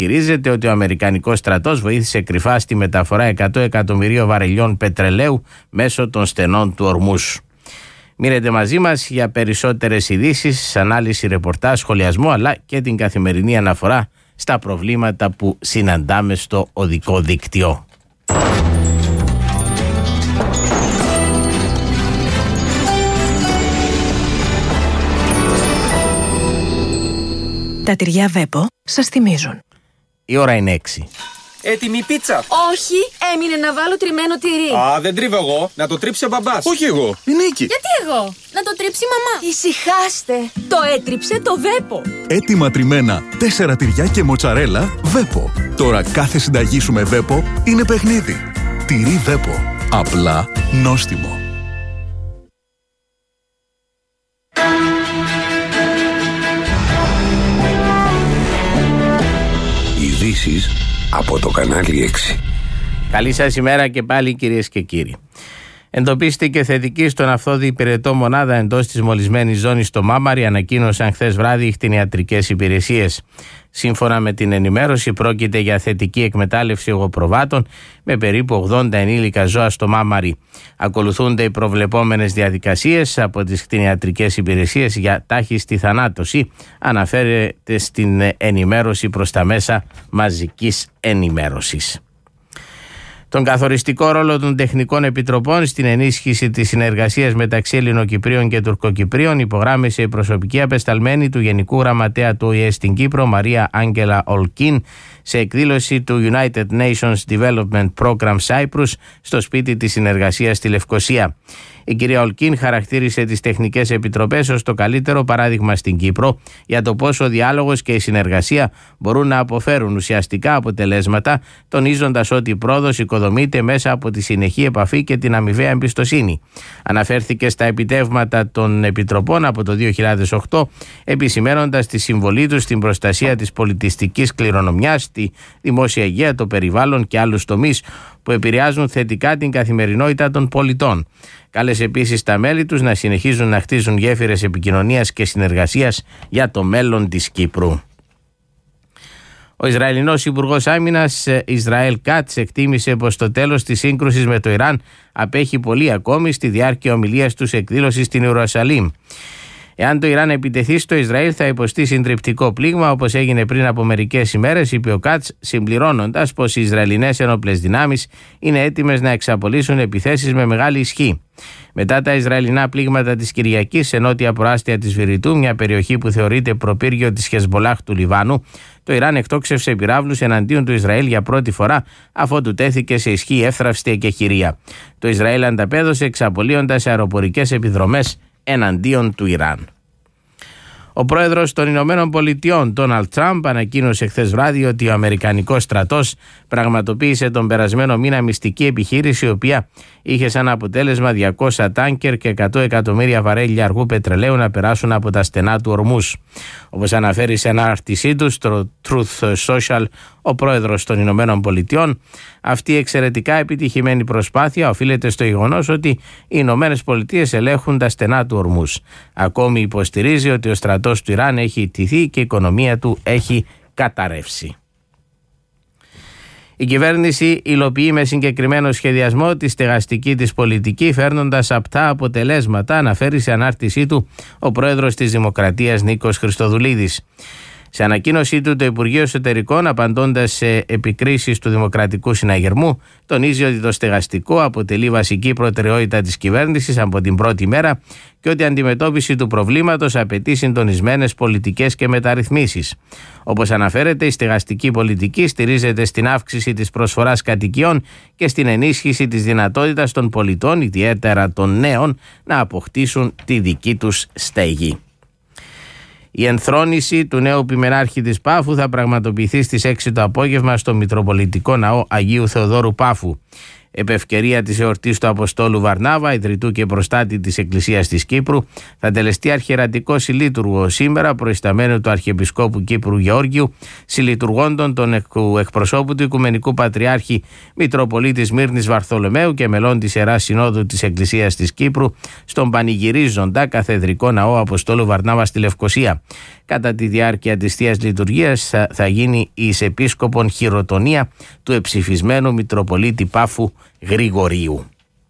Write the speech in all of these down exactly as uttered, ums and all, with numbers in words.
Ισχυρίζεται ότι ο Αμερικανικός στρατός βοήθησε κρυφά στη μεταφορά εκατό εκατομμυρίων βαρελιών πετρελαίου μέσω των στενών του Ορμούζ. Μείνετε μαζί μας για περισσότερες ειδήσεις, ανάλυση, ρεπορτάζ, σχολιασμό αλλά και την καθημερινή αναφορά στα προβλήματα που συναντάμε στο οδικό δίκτυο. Τα τυριά Βέπο σας θυμίζουν. Η ώρα είναι έξι. Έτοιμη πίτσα. Όχι, έμεινε να βάλω τριμμένο τυρί. Α, δεν τρίβω εγώ. Να το τρίψει ο μπαμπάς. Όχι εγώ, η Νίκη. Γιατί εγώ, να το τρίψει η μαμά. Ησυχάστε, το έτριψε το Βέπο. Έτοιμα τριμμένα, τέσσερα τυριά και μοτσαρέλα Βέπο. Τώρα κάθε συνταγή σου με Βέπο είναι παιχνίδι. Τυρί Βέπο. Απλά νόστιμο. Ειδήσεις από το κανάλι έξι. Καλή σας ημέρα και πάλι, κυρίες και κύριοι. Εντοπίστηκε θετική στον Αυθόδη υπηρετό μονάδα εντός της μολυσμένης ζώνης στο Μάμαρι, ανακοίνωσαν χθες βράδυ οι κτηνιατρικές υπηρεσίες. Σύμφωνα με την ενημέρωση, πρόκειται για θετική εκμετάλλευση ογοπροβάτων με περίπου ογδόντα ενήλικα ζώα στο Μάμαρι. Ακολουθούνται οι προβλεπόμενες διαδικασίες από τις κτηνιατρικές υπηρεσίες για τάχιστη θανάτωση, αναφέρεται στην ενημέρωση προς τα μέσα μαζικής ενημέρωσης. Τον καθοριστικό ρόλο των τεχνικών επιτροπών στην ενίσχυση της συνεργασίας μεταξύ Ελληνοκυπρίων και Τουρκοκυπρίων υπογράμμισε η προσωπική απεσταλμένη του Γενικού Γραμματέα του Ο Ε Ε στην Κύπρο, Μαρία Άγγελα Ολκίν, σε εκδήλωση του United Nations Development Program Cyprus στο σπίτι της συνεργασίας στη Λευκοσία. Η κυρία Ολκίν χαρακτήρισε τις τεχνικές επιτροπές ως το καλύτερο παράδειγμα στην Κύπρο για το πώς ο διάλογος και η συνεργασία μπορούν να αποφέρουν ουσιαστικά αποτελέσματα, τονίζοντας ότι η πρόοδος οικοδομείται μέσα από τη συνεχή επαφή και την αμοιβαία εμπιστοσύνη. Αναφέρθηκε στα επιτεύγματα των επιτροπών από το δύο χιλιάδες οκτώ, επισημαίνοντας τη συμβολή τους στην προστασία της πολιτιστικής κληρονομιάς, τη δημόσια υγεία, το περιβάλλον και άλλους τομείς που επηρεάζουν θετικά την καθημερινότητα των πολιτών. Κάλεσε επίσης τα μέλη τους να συνεχίζουν να χτίζουν γέφυρες επικοινωνίας και συνεργασίας για το μέλλον της Κύπρου. Ο Ισραηλινός Υπουργός Άμυνας Ισραήλ Κάτς εκτίμησε πως το τέλος της σύγκρουσης με το Ιράν απέχει πολύ ακόμη στη διάρκεια ομιλίας του σε εκδήλωση στην Ιερουσαλήμ. Εάν το Ιράν επιτεθεί στο Ισραήλ, θα υποστεί συντριπτικό πλήγμα, όπως έγινε πριν από μερικές ημέρες, είπε ο Κάτς, συμπληρώνοντας πως οι Ισραηλινές ενόπλες δυνάμεις είναι έτοιμες να εξαπολύσουν επιθέσεις με μεγάλη ισχύ. Μετά τα Ισραηλινά πλήγματα της Κυριακής σε νότια προάστια της Βηρητού, μια περιοχή που θεωρείται προπύργιο της Χεσμολάχ του Λιβάνου, το Ιράν εκτόξευσε πυράβλους εναντίον του Ισραήλ για πρώτη φορά, αφότου τέθηκε σε ισχύ εύθραυστη εκεχηρία. Το Ισραήλ ανταπέδωσε εξαπολύοντας αεροπορικές επιδρομές εναντίον του Ιράν. Ο πρόεδρος των Ηνωμένων Πολιτειών, Ντόναλντ Τραμπ, ανακοίνωσε χθες βράδυ ότι ο Αμερικανικός στρατός πραγματοποίησε τον περασμένο μήνα μυστική επιχείρηση, η οποία είχε σαν αποτέλεσμα διακόσια τάνκερ και εκατό εκατομμύρια βαρέλια αργού πετρελαίου να περάσουν από τα στενά του Ορμούζ. Όπως αναφέρει σε ανάρτησή του στο Truth Social ο πρόεδρος των Ηνωμένων Πολιτειών, αυτή η εξαιρετικά επιτυχημένη προσπάθεια οφείλεται στο γεγονός ότι οι Ηνωμένες Πολιτείες ελέγχουν τα στενά του Ορμούζ. Ακόμη υποστηρίζει ότι ο στρατός του Ιράν έχει ιτηθεί και η οικονομία του έχει καταρρεύσει. Η κυβέρνηση υλοποιεί με συγκεκριμένο σχεδιασμό τη στεγαστική της πολιτική, φέρνοντας απτά αποτελέσματα, αναφέρει σε ανάρτησή του ο πρόεδρος της Δημοκρατίας Νίκος Χριστοδουλίδης. Σε ανακοίνωσή του, το Υπουργείο Εσωτερικών, απαντώντας σε επικρίσεις του Δημοκρατικού Συναγερμού, τονίζει ότι το στεγαστικό αποτελεί βασική προτεραιότητα της κυβέρνησης από την πρώτη μέρα και ότι η αντιμετώπιση του προβλήματος απαιτεί συντονισμένες πολιτικές και μεταρρυθμίσεις. Όπως αναφέρεται, η στεγαστική πολιτική στηρίζεται στην αύξηση της προσφοράς κατοικιών και στην ενίσχυση της δυνατότητας των πολιτών, ιδιαίτερα των νέων, να αποκτήσουν τη δική τους στέγη. Η ενθρόνηση του νέου ποιμενάρχη της Πάφου θα πραγματοποιηθεί στις έξι το απόγευμα στο Μητροπολιτικό Ναό Αγίου Θεοδόρου Πάφου. Επευκαιρία της εορτής του Αποστόλου Βαρνάβα, ιδρυτού και προστάτη της Εκκλησίας της Κύπρου, θα τελεστεί αρχιερατικό συλλήτουργο σήμερα, προϊσταμένο του Αρχιεπισκόπου Κύπρου Γεώργιου, συλλητουργώντων τον εκπροσώπου του Οικουμενικού Πατριάρχη Μητροπολίτη Σμύρνης Βαρθολομαίου και μελών της Ιεράς Συνόδου της Εκκλησίας της Κύπρου, στον πανηγυρίζοντα καθεδρικό ναό Αποστόλου Βαρνάβα στη Λευκοσία. Κατά τη διάρκεια της Θείας Λειτουργίας θα, θα γίνει η εις επίσκοπον χειροτονία του εψηφισμένου Μητροπολίτη Πάφου Γρηγορίου.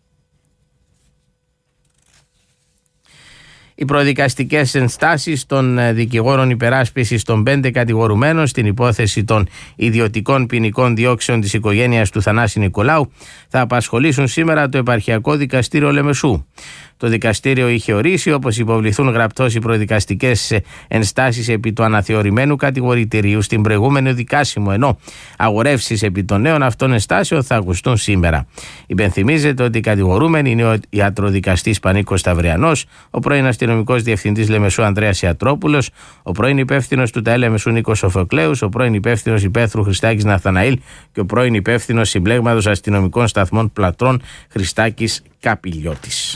Οι προδικαστικές ενστάσεις των δικηγόρων υπεράσπισης των πέντε κατηγορουμένων στην υπόθεση των ιδιωτικών ποινικών διώξεων της οικογένειας του Θανάση Νικολάου θα απασχολήσουν σήμερα το Επαρχιακό Δικαστήριο Λεμεσού. Το δικαστήριο είχε ορίσει, όπως υποβληθούν γραπτώς οι προδικαστικές ενστάσεις επί του αναθεωρημένου κατηγορητηρίου στην προηγούμενη δικάσιμο, ενώ αγορεύσεις επί των νέων αυτών ενστάσεων θα ακουστούν σήμερα. Υπενθυμίζεται ότι οι κατηγορούμενοι είναι ο ιατροδικαστής Πανίκος Σταυριανός, ο πρώην αστυνομικός διευθυντής Λεμεσού Ανδρέας Ιατρόπουλος, ο πρώην υπεύθυνος του ΤΑΕ Λεμεσού Νίκος Σοφοκλέους, ο πρώην υπεύθυνος υπαίθρου Χριστάκης Ναθαναήλ και ο πρώην υπεύθυνος συμπλέγματος αστυνομικών σταθμών Πλατρών Χριστάκης Καπηλιώτης.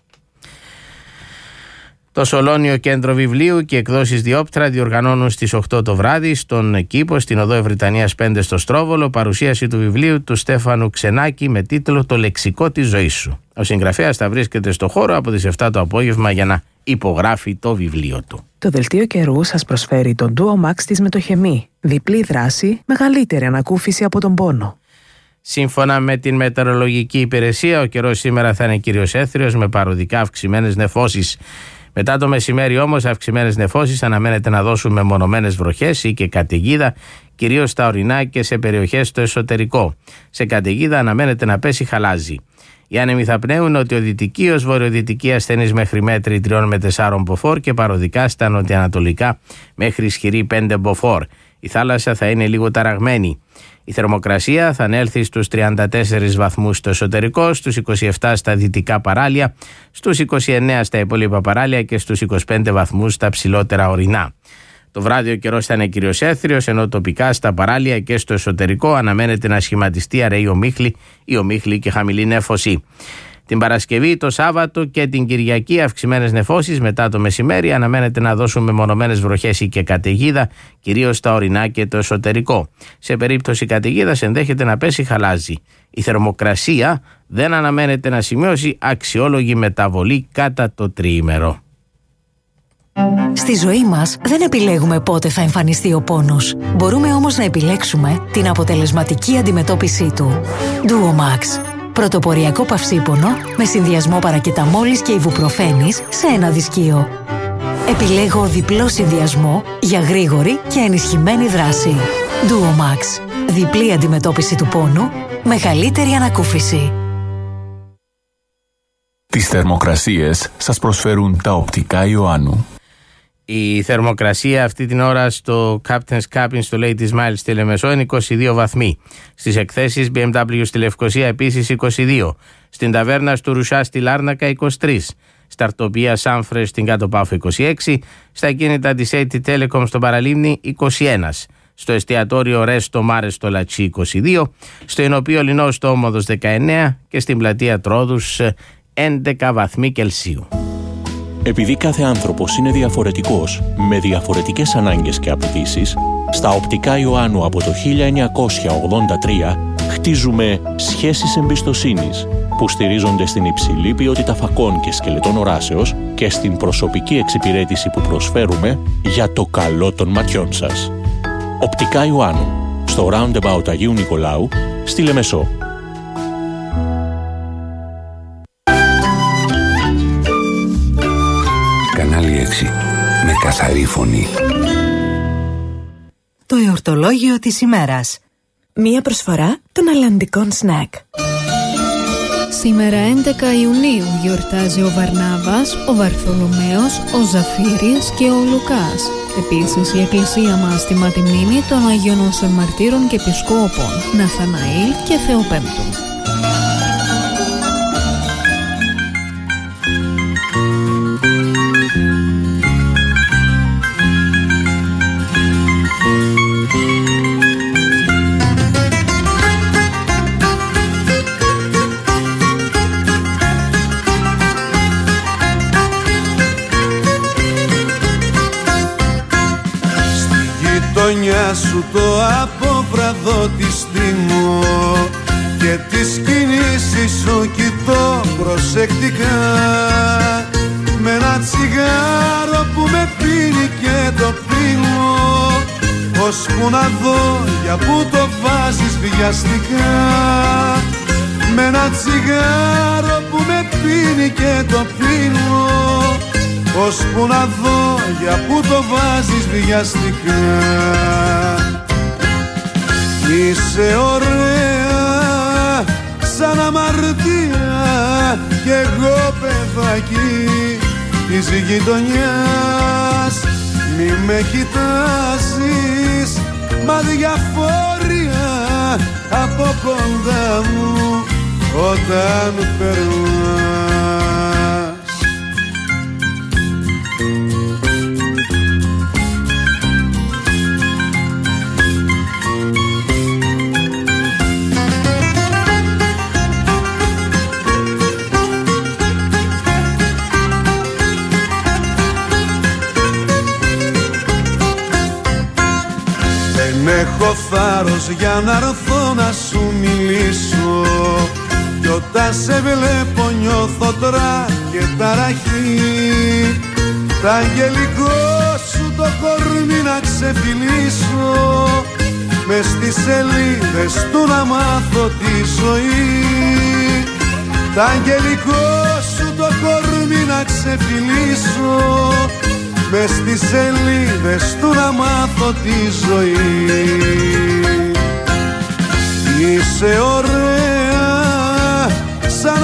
Το Σολόνιο Κέντρο Βιβλίου και εκδόσεις Διόπτρα διοργανώνουν στις οκτώ το βράδυ στον Κήπο, στην οδό Ευρυτανίας πέντε στο Στρόβολο, παρουσίαση του βιβλίου του Στέφανου Ξενάκη με τίτλο «Το λεξικό της ζωής σου». Ο συγγραφέας θα βρίσκεται στο χώρο από τις επτά το απόγευμα για να υπογράφει το βιβλίο του. Το δελτίο καιρού σας προσφέρει τον Duo Max της Μετοχεμή. Διπλή δράση, μεγαλύτερη ανακούφιση από τον πόνο. Σύμφωνα με την μετεωρολογική υπηρεσία, ο καιρός σήμερα θα είναι κυρίως έθριος με παροδικά αυξημένες νεφώσεις. Μετά το μεσημέρι όμως, αυξημένες νεφώσεις αναμένεται να δώσουν μεμονωμένες βροχές ή και καταιγίδα, κυρίως στα ορεινά και σε περιοχές στο εσωτερικό. Σε καταιγίδα αναμένεται να πέσει χαλάζι. Οι άνεμοι θα πνέουν νοτιοδυτική ως βορειοδυτική ασθενής μέχρι μέτρη τριών με τεσσάρων μποφόρ και παροδικά στα νοτιοανατολικά μέχρι ισχυρή πέντε μποφόρ. Η θάλασσα θα είναι λίγο ταραγμένη. Η θερμοκρασία θα ανέλθει στους τριάντα τέσσερις βαθμούς στο εσωτερικό, στους είκοσι επτά στα δυτικά παράλια, στους είκοσι εννέα στα υπόλοιπα παράλια και στους είκοσι πέντε βαθμούς στα ψηλότερα ορεινά. Το βράδυ ο καιρός θα είναι κυρίως έθριος, ενώ τοπικά στα παράλια και στο εσωτερικό αναμένεται να σχηματιστεί αραιή ομίχλη ή ομίχλη και χαμηλή νέφωση. Την Παρασκευή, το Σάββατο και την Κυριακή αυξημένες νεφώσεις, μετά το μεσημέρι αναμένεται να δώσουν μεμονωμένες βροχές ή και καταιγίδα, κυρίως στα ορεινά και το εσωτερικό. Σε περίπτωση καταιγίδας ενδέχεται να πέσει χαλάζι. Η θερμοκρασία δεν αναμένεται να σημειώσει αξιόλογη μεταβολή κατά το τριήμερο. Στη ζωή μας δεν επιλέγουμε πότε θα εμφανιστεί ο πόνος. Μπορούμε όμως να επιλέξουμε την αποτελεσματική αντιμετώπιση του. Duo Max. Πρωτοποριακό παυσίπονο με συνδυασμό παρακεταμόλης και ιβουπροφένης σε ένα δισκείο. Επιλέγω διπλό συνδυασμό για γρήγορη και ενισχυμένη δράση. Duo Max. Διπλή αντιμετώπιση του πόνου, μεγαλύτερη ανακούφιση. Τις θερμοκρασίες σας προσφέρουν τα οπτικά Ιωάννου. Η θερμοκρασία αυτή την ώρα στο Captain's Cabin στο Ladies Mile στη Λεμεσό είναι είκοσι δύο βαθμοί. Στις εκθέσεις μπι εμ ντάμπλιου στη Λευκοσία επίσης είκοσι δύο. Στην ταβέρνα του Ρουσά στη Λάρνακα είκοσι τρία. Στα αρτοπία Σάμφρε στην Κάτω Πάφο είκοσι έξι. Στα κίνητα της έι τι Telecom στο Παραλίμνη είκοσι ένα. Στο εστιατόριο Ρέστο Μάρε στο Λατσί είκοσι δύο. Στο Ενοπείο Λινό στο Όμοδος δεκαεννέα. Και στην πλατεία Τρόδους έντεκα βαθμοί Κελσίου. Επειδή κάθε άνθρωπος είναι διαφορετικός, με διαφορετικές ανάγκες και απαιτήσεις, στα οπτικά Ιωάννου από το χίλια εννιακόσια ογδόντα τρία χτίζουμε σχέσεις εμπιστοσύνης που στηρίζονται στην υψηλή ποιότητα φακών και σκελετών οράσεως και στην προσωπική εξυπηρέτηση που προσφέρουμε για το καλό των ματιών σας. Οπτικά Ιωάννου, στο Roundabout Αγίου Νικολάου, στη Λεμεσό. Κανάλι έξι, με καθαρή φωνή. Το εορτολόγιο της ημέρας. Μία προσφορά των αλλαντικών σνακ. Σήμερα έντεκα Ιουνίου γιορτάζει ο Βαρνάβας, ο Βαρθολομαίος, ο Ζαφύρης και ο Λουκάς. Επίσης η Εκκλησία μας τιμά τη μνήμη των Αγίων Όσων Μαρτύρων και Επισκόπων Ναθαναήλ και Θεοπέμπτου. δω τι στήμω και τις κινήσεις σου κοιτώ προσεκτικά. Με ένα τσιγάρο που με πίνει και το πίνω, ώσπου να δω για που το βάζεις βιαστικά. Με ένα τσιγάρο που με πίνει και το πίνω, ώσπου να δω για που το βάζεις βιαστικά. Είσαι ωραία σαν αμαρτία κι εγώ παιδάκι της γειτονιάς. Μη με κοιτάζεις μα διαφόρια από κοντά μου όταν περνάς. Έχω θάρρος για να έρθω να σου μιλήσω, κι όταν σε βλέπω νιώθω τώρα και ταραχή. Τ' αγγελικό σου το κορμί να ξεφυλίσω, μες στις σελίδες του να μάθω τη ζωή. Τ' αγγελικό σου το κορμί να ξεφυλίσω, μες στις σελίδες του να μάθω τη ζωή. Είσαι ωραία σαν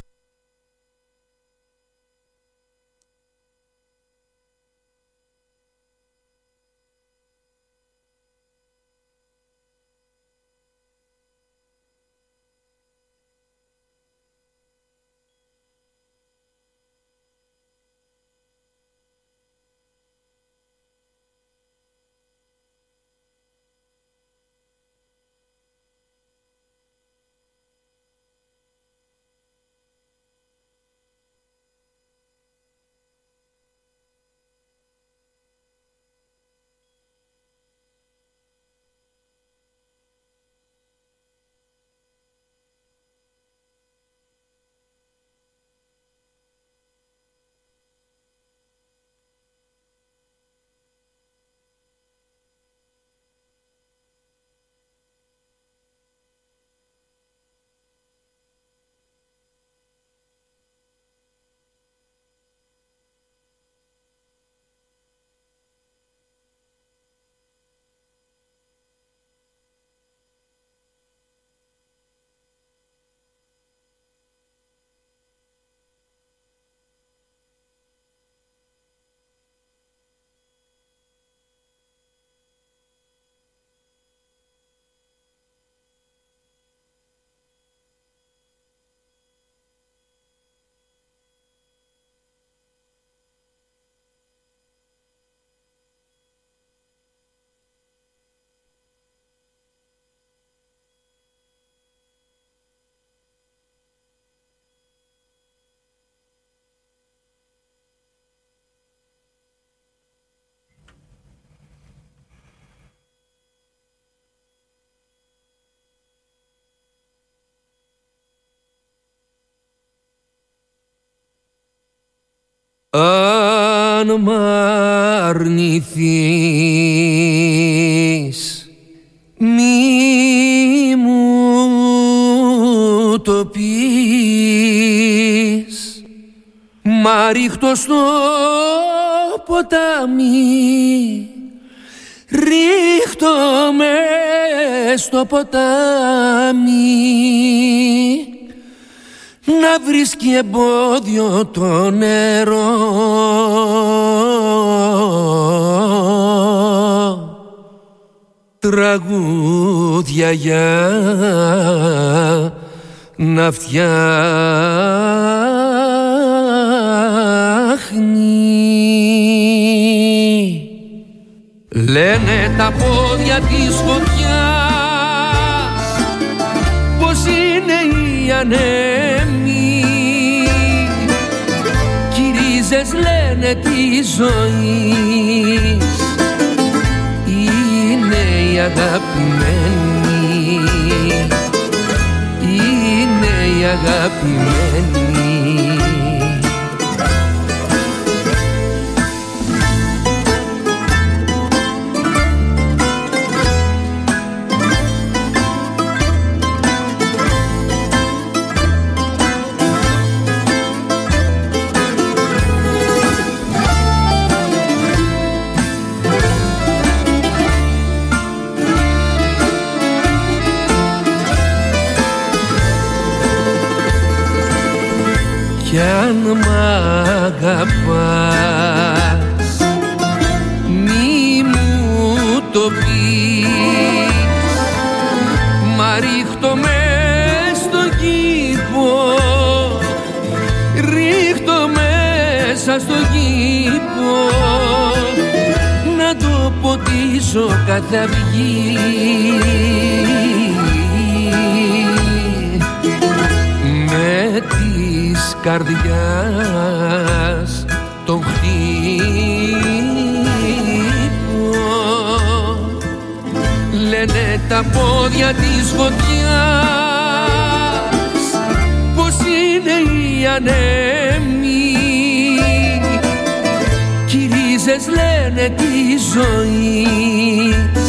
αν μ' αρνηθείς μη μου το πεις, μα ρίχτω στο ποτάμι, ρίχτω με στο ποτάμι, να βρίσκει εμπόδιο το νερό. Τραγούδια για να φτιάχνει. Λένε τα πόδια της φωτιάς πως είναι οι ανέμοι, κι οι ρίζες λένε τη ζωή είναι η αγαπημένη. αγαπημένη. Κι αν μ' αγαπάς μη μου το πεις, μα ρίχτω μες στον κήπο, ρίχτω μέσα στον κήπο, να το ποτίσω κάθε αυγή. Με της καρδιάς τον χτύπω, λένε τα πόδια της φωτιάς πως είναι οι ανέμοι, κι οι ρίζες λένε της ζωής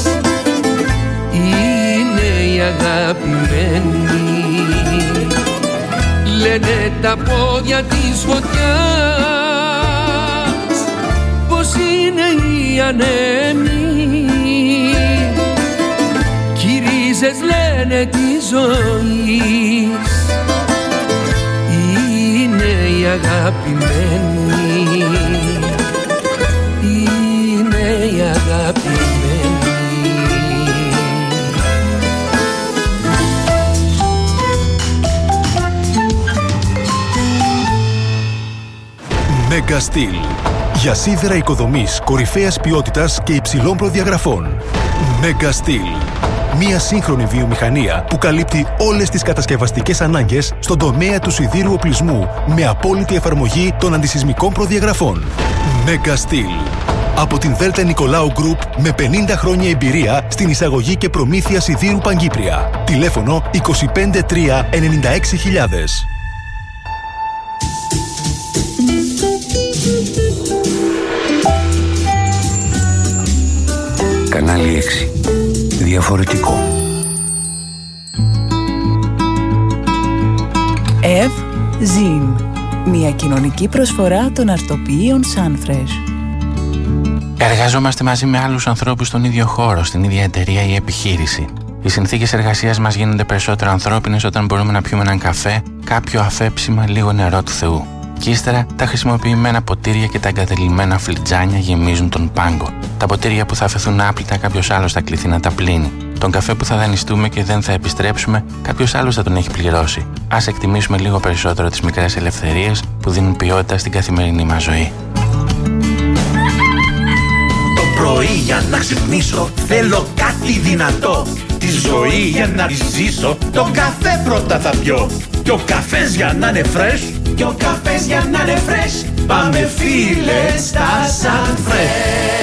είναι η αγαπημένη. Λένε τα πόδια της φωτιάς πως είναι οι ανέμοι, κι οι ρίζες λένε της ζωής είναι η αγαπημένη, είναι η αγαπημένη. Μέγκα Στυλ. Για σίδερα οικοδομής κορυφαίας ποιότητας και υψηλών προδιαγραφών. Μέγκα Στυλ. Μία σύγχρονη βιομηχανία που καλύπτει όλες τις κατασκευαστικές ανάγκες στον τομέα του σιδήρου οπλισμού με απόλυτη εφαρμογή των αντισυσμικών προδιαγραφών. Μέγκα Στυλ. Από την Δέλτα Νικολάου Γκρουπ με πενήντα χρόνια εμπειρία στην εισαγωγή και προμήθεια σιδήρου Παγκύπρια. Τηλέφωνο είκοσι πέντε τρία ενενήντα έξι χιλιάδες. Κανάλι έξι. Διαφορετικό. Ευ Ζιν. Μια κοινωνική προσφορά των αρτοποιείων Sunfresh. Εργαζόμαστε μαζί με άλλους ανθρώπους στον ίδιο χώρο, στην ίδια εταιρεία ή επιχείρηση. Οι συνθήκες εργασίας μας γίνονται περισσότερο ανθρώπινες όταν μπορούμε να πιούμε έναν καφέ, κάποιο αφέψιμα, λίγο νερό του Θεού. Και ύστερα τα χρησιμοποιημένα ποτήρια και τα εγκατελειμμένα φλιτζάνια γεμίζουν τον πάγκο. Τα ποτήρια που θα αφαιθούν άπλυτα, κάποιος άλλος θα κληθεί να τα πλύνει. Τον καφέ που θα δανειστούμε και δεν θα επιστρέψουμε, κάποιος άλλος θα τον έχει πληρώσει. Ας εκτιμήσουμε λίγο περισσότερο τις μικρές ελευθερίες που δίνουν ποιότητα στην καθημερινή μας ζωή. Το πρωί για να ξυπνήσω θέλω κάτι δυνατό. Τη ζωή για να τη ζήσω τον καφέ πρώτα θα πιω. Και ο καφές για να είναι fresh, και ο καφές για να είναι fresh, πάμε φίλε στα Sunfresh.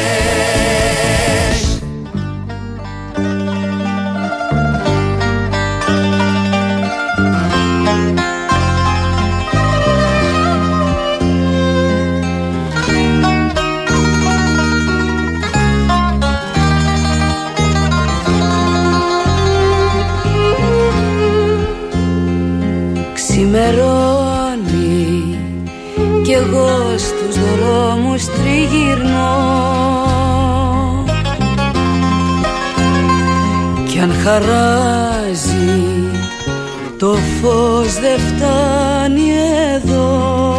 Ξημερώνει κι εγώ στους δρόμους τριγυρνώ, κι αν χαράζει το φως δεν φτάνει εδώ.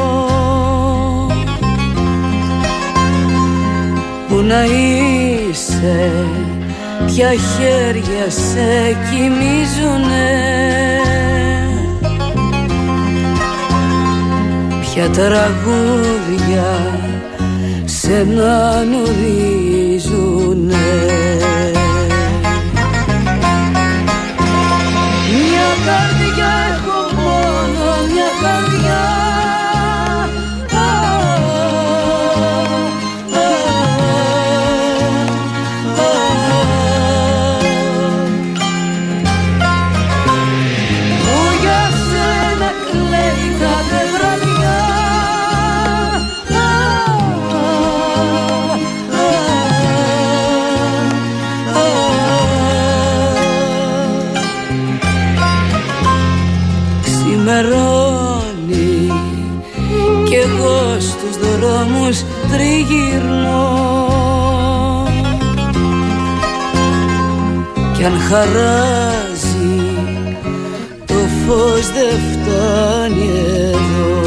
Πού να είσαι, ποια χέρια σε κοιμίζουνε, ποια τραγούδια σε να νουρίζουνε. Μια καρδιά έχω μόνο, μια καρδιά, α, α, α, που για σένα Ξημερώνει κι εγώ στους δρόμους τριγυρνώ, κι αν χαράζει το φως δεν φτάνει εδώ.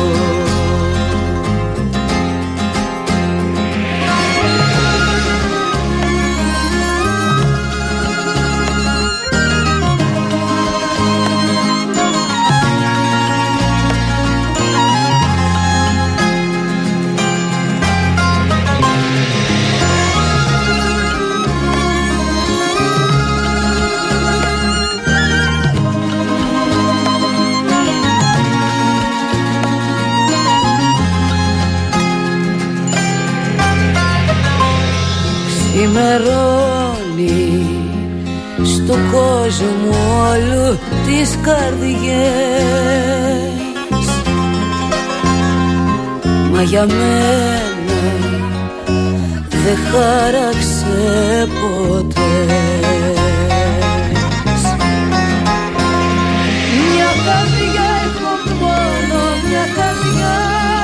Ξημερώνει στο κόσμο όλου τις καρδιές, μα για μένα δεν χάραξε ποτέ. Μια καρδιά έχω μόνο, μια καρδιά,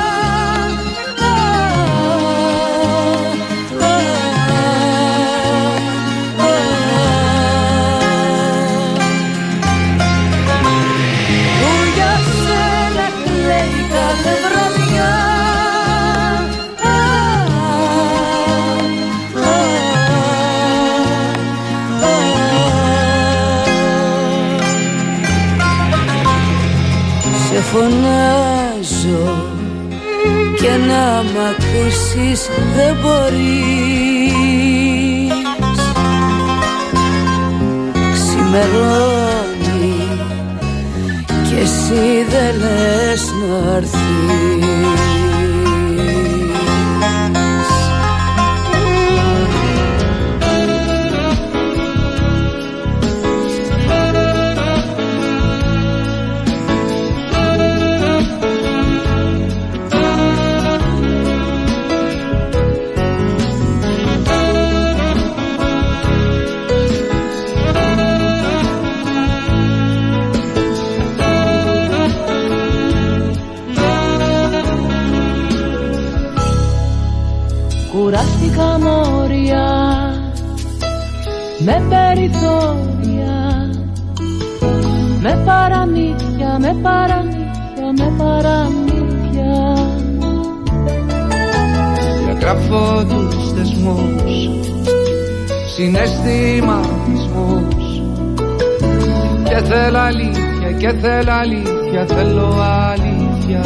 φωνάζω και να μ' ακούσεις δεν μπορείς. Ξημερώνει κι εσύ δεν λες να'ρθείς. Κουράστηκα μόρια με περιθώρια, με παραμύθια, με παραμύθια, με παραμύθια. Διαγράφω τους θεσμούς, συναισθηματισμούς, και θέλω αλήθεια, και θέλω αλήθεια, θέλω αλήθεια.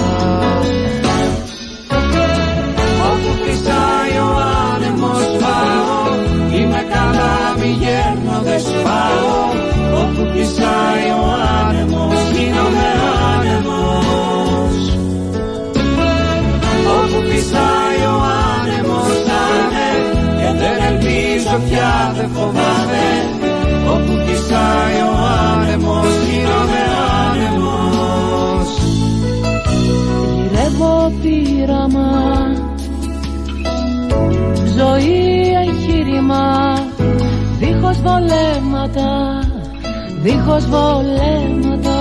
Όπου φυσάει ο άνεμος πάω, είμαι καλά μη γέρνω δεν σπάω. Όπου φυσάει ο άνεμος γίνομαι άνεμος. Όπου φυσάει ο άνεμος άμε, και δεν ελπίζω πια δεν φοβάμαι. Όπου φυσάει ο άνεμος γίνομαι άνεμος. Γυρεύω πείραμα, ζωή εγχείρημα, δίχως βολέματα, δίχως βολέματα.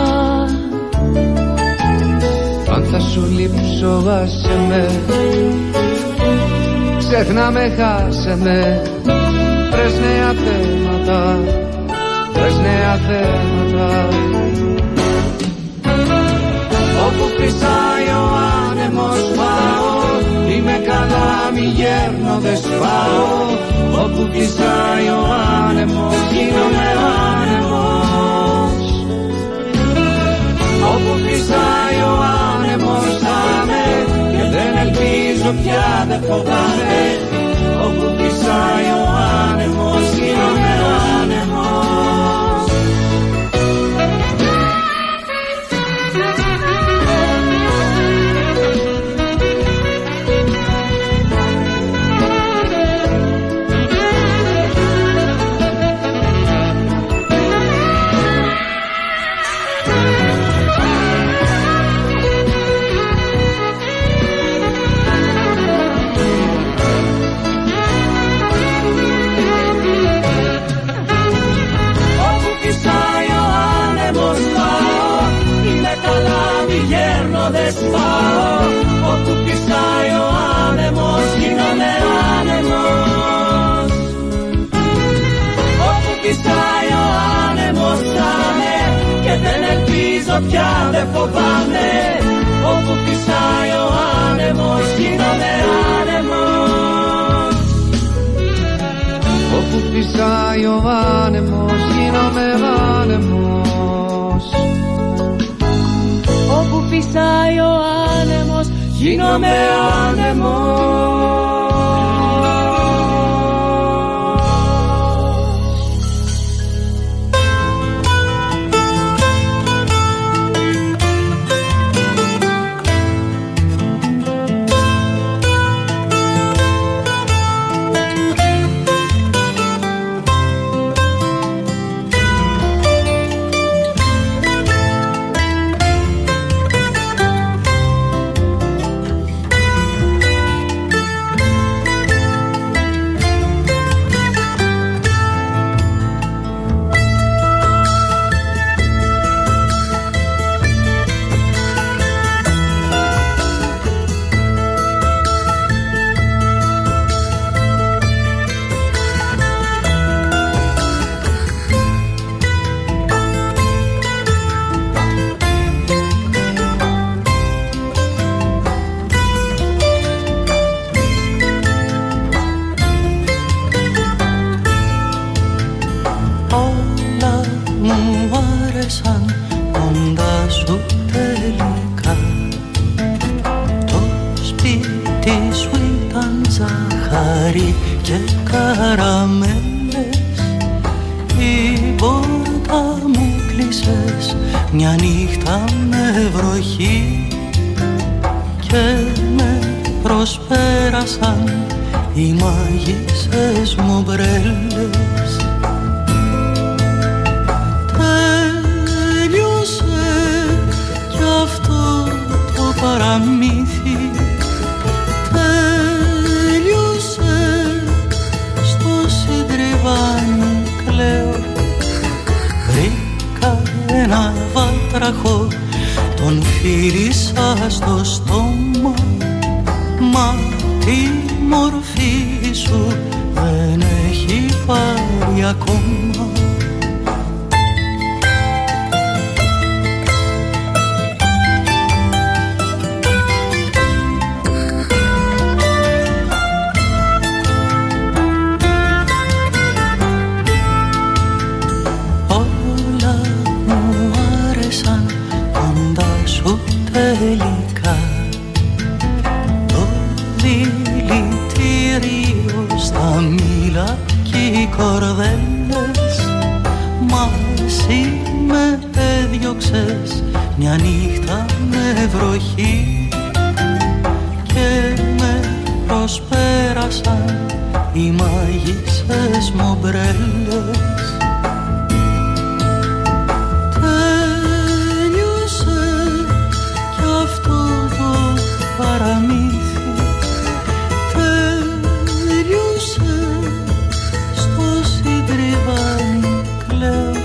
Αν θα σου λείψω άσε με, ξέχνα με, χάσε με. Βρες νέα θέματα, βρες νέα θέματα. Όπου φυσάει ο άνεμος πάω, είμαι καλά μη γέρνω δεν σπάω. Όπου φυσάει ο άνεμος γίνομαι άνεμος. Όπου φυσάει ο άνεμος άμε, και δεν ελπίζω πια δεν φοβάμαι. Όπου φυσάει ο άνεμος γίνομαι άνεμος. σπάω. Όπου φυσάει ο άνεμος γίνομαι άνεμος. Όπου φυσάει ο άνεμος άμε και δεν ελπίζω πια, δεν φοβάμαι. Όπου φυσάει ο άνεμος γίνομαι άνεμος. Όπου φυσάει ο άνεμος γίνομαι άνεμος. Όπου φυσάει ο άνεμος γίνομαι άνεμος. Μια νύχτα με βροχή και με προσπέρασαν οι μάγισσες μου ομπρέλες. Τέλειωσε κι αυτό το παραμύθι, τέλειωσε, στο συντριβάνι κλαίω. Βρήκα ένα βάτραχο, τον φίλησα στο στόμα, μα τη μορφή σου δεν έχει πάρει ακόμα. Όλα μου άρεσαν κοντά σου τελικά. Το δηλητήριο στα μήλα και οι κορδέλες, μα εσύ με έδιωξες μια νύχτα με βροχή και με προσπέρασαν οι μάγισσες μου ομπρέλες. Τέλειωσε κι αυτό το παραμύθι, τέλειωσε, στο συντριβάνι κλαίω.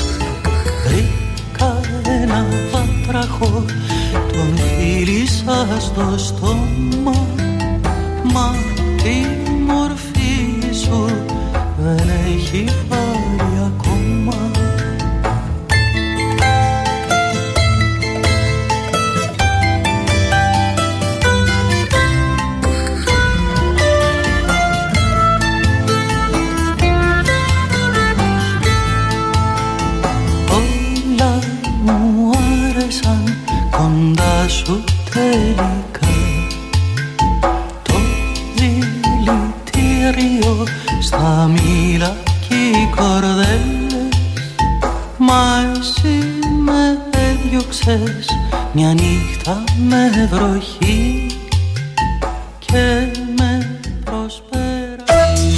Βρήκα ένα βάτραχο, τον φίλησα στο στόμα, μα τη μορφή σου δεν έχει πάρει ακόμα. Όλα μου άρεσαν κοντά σου τελικά. Το δηλητήριο στα μήλα και οι κορδέλες, μα εσύ με έδιωξες μια νύχτα με βροχή και με προσπέρασες.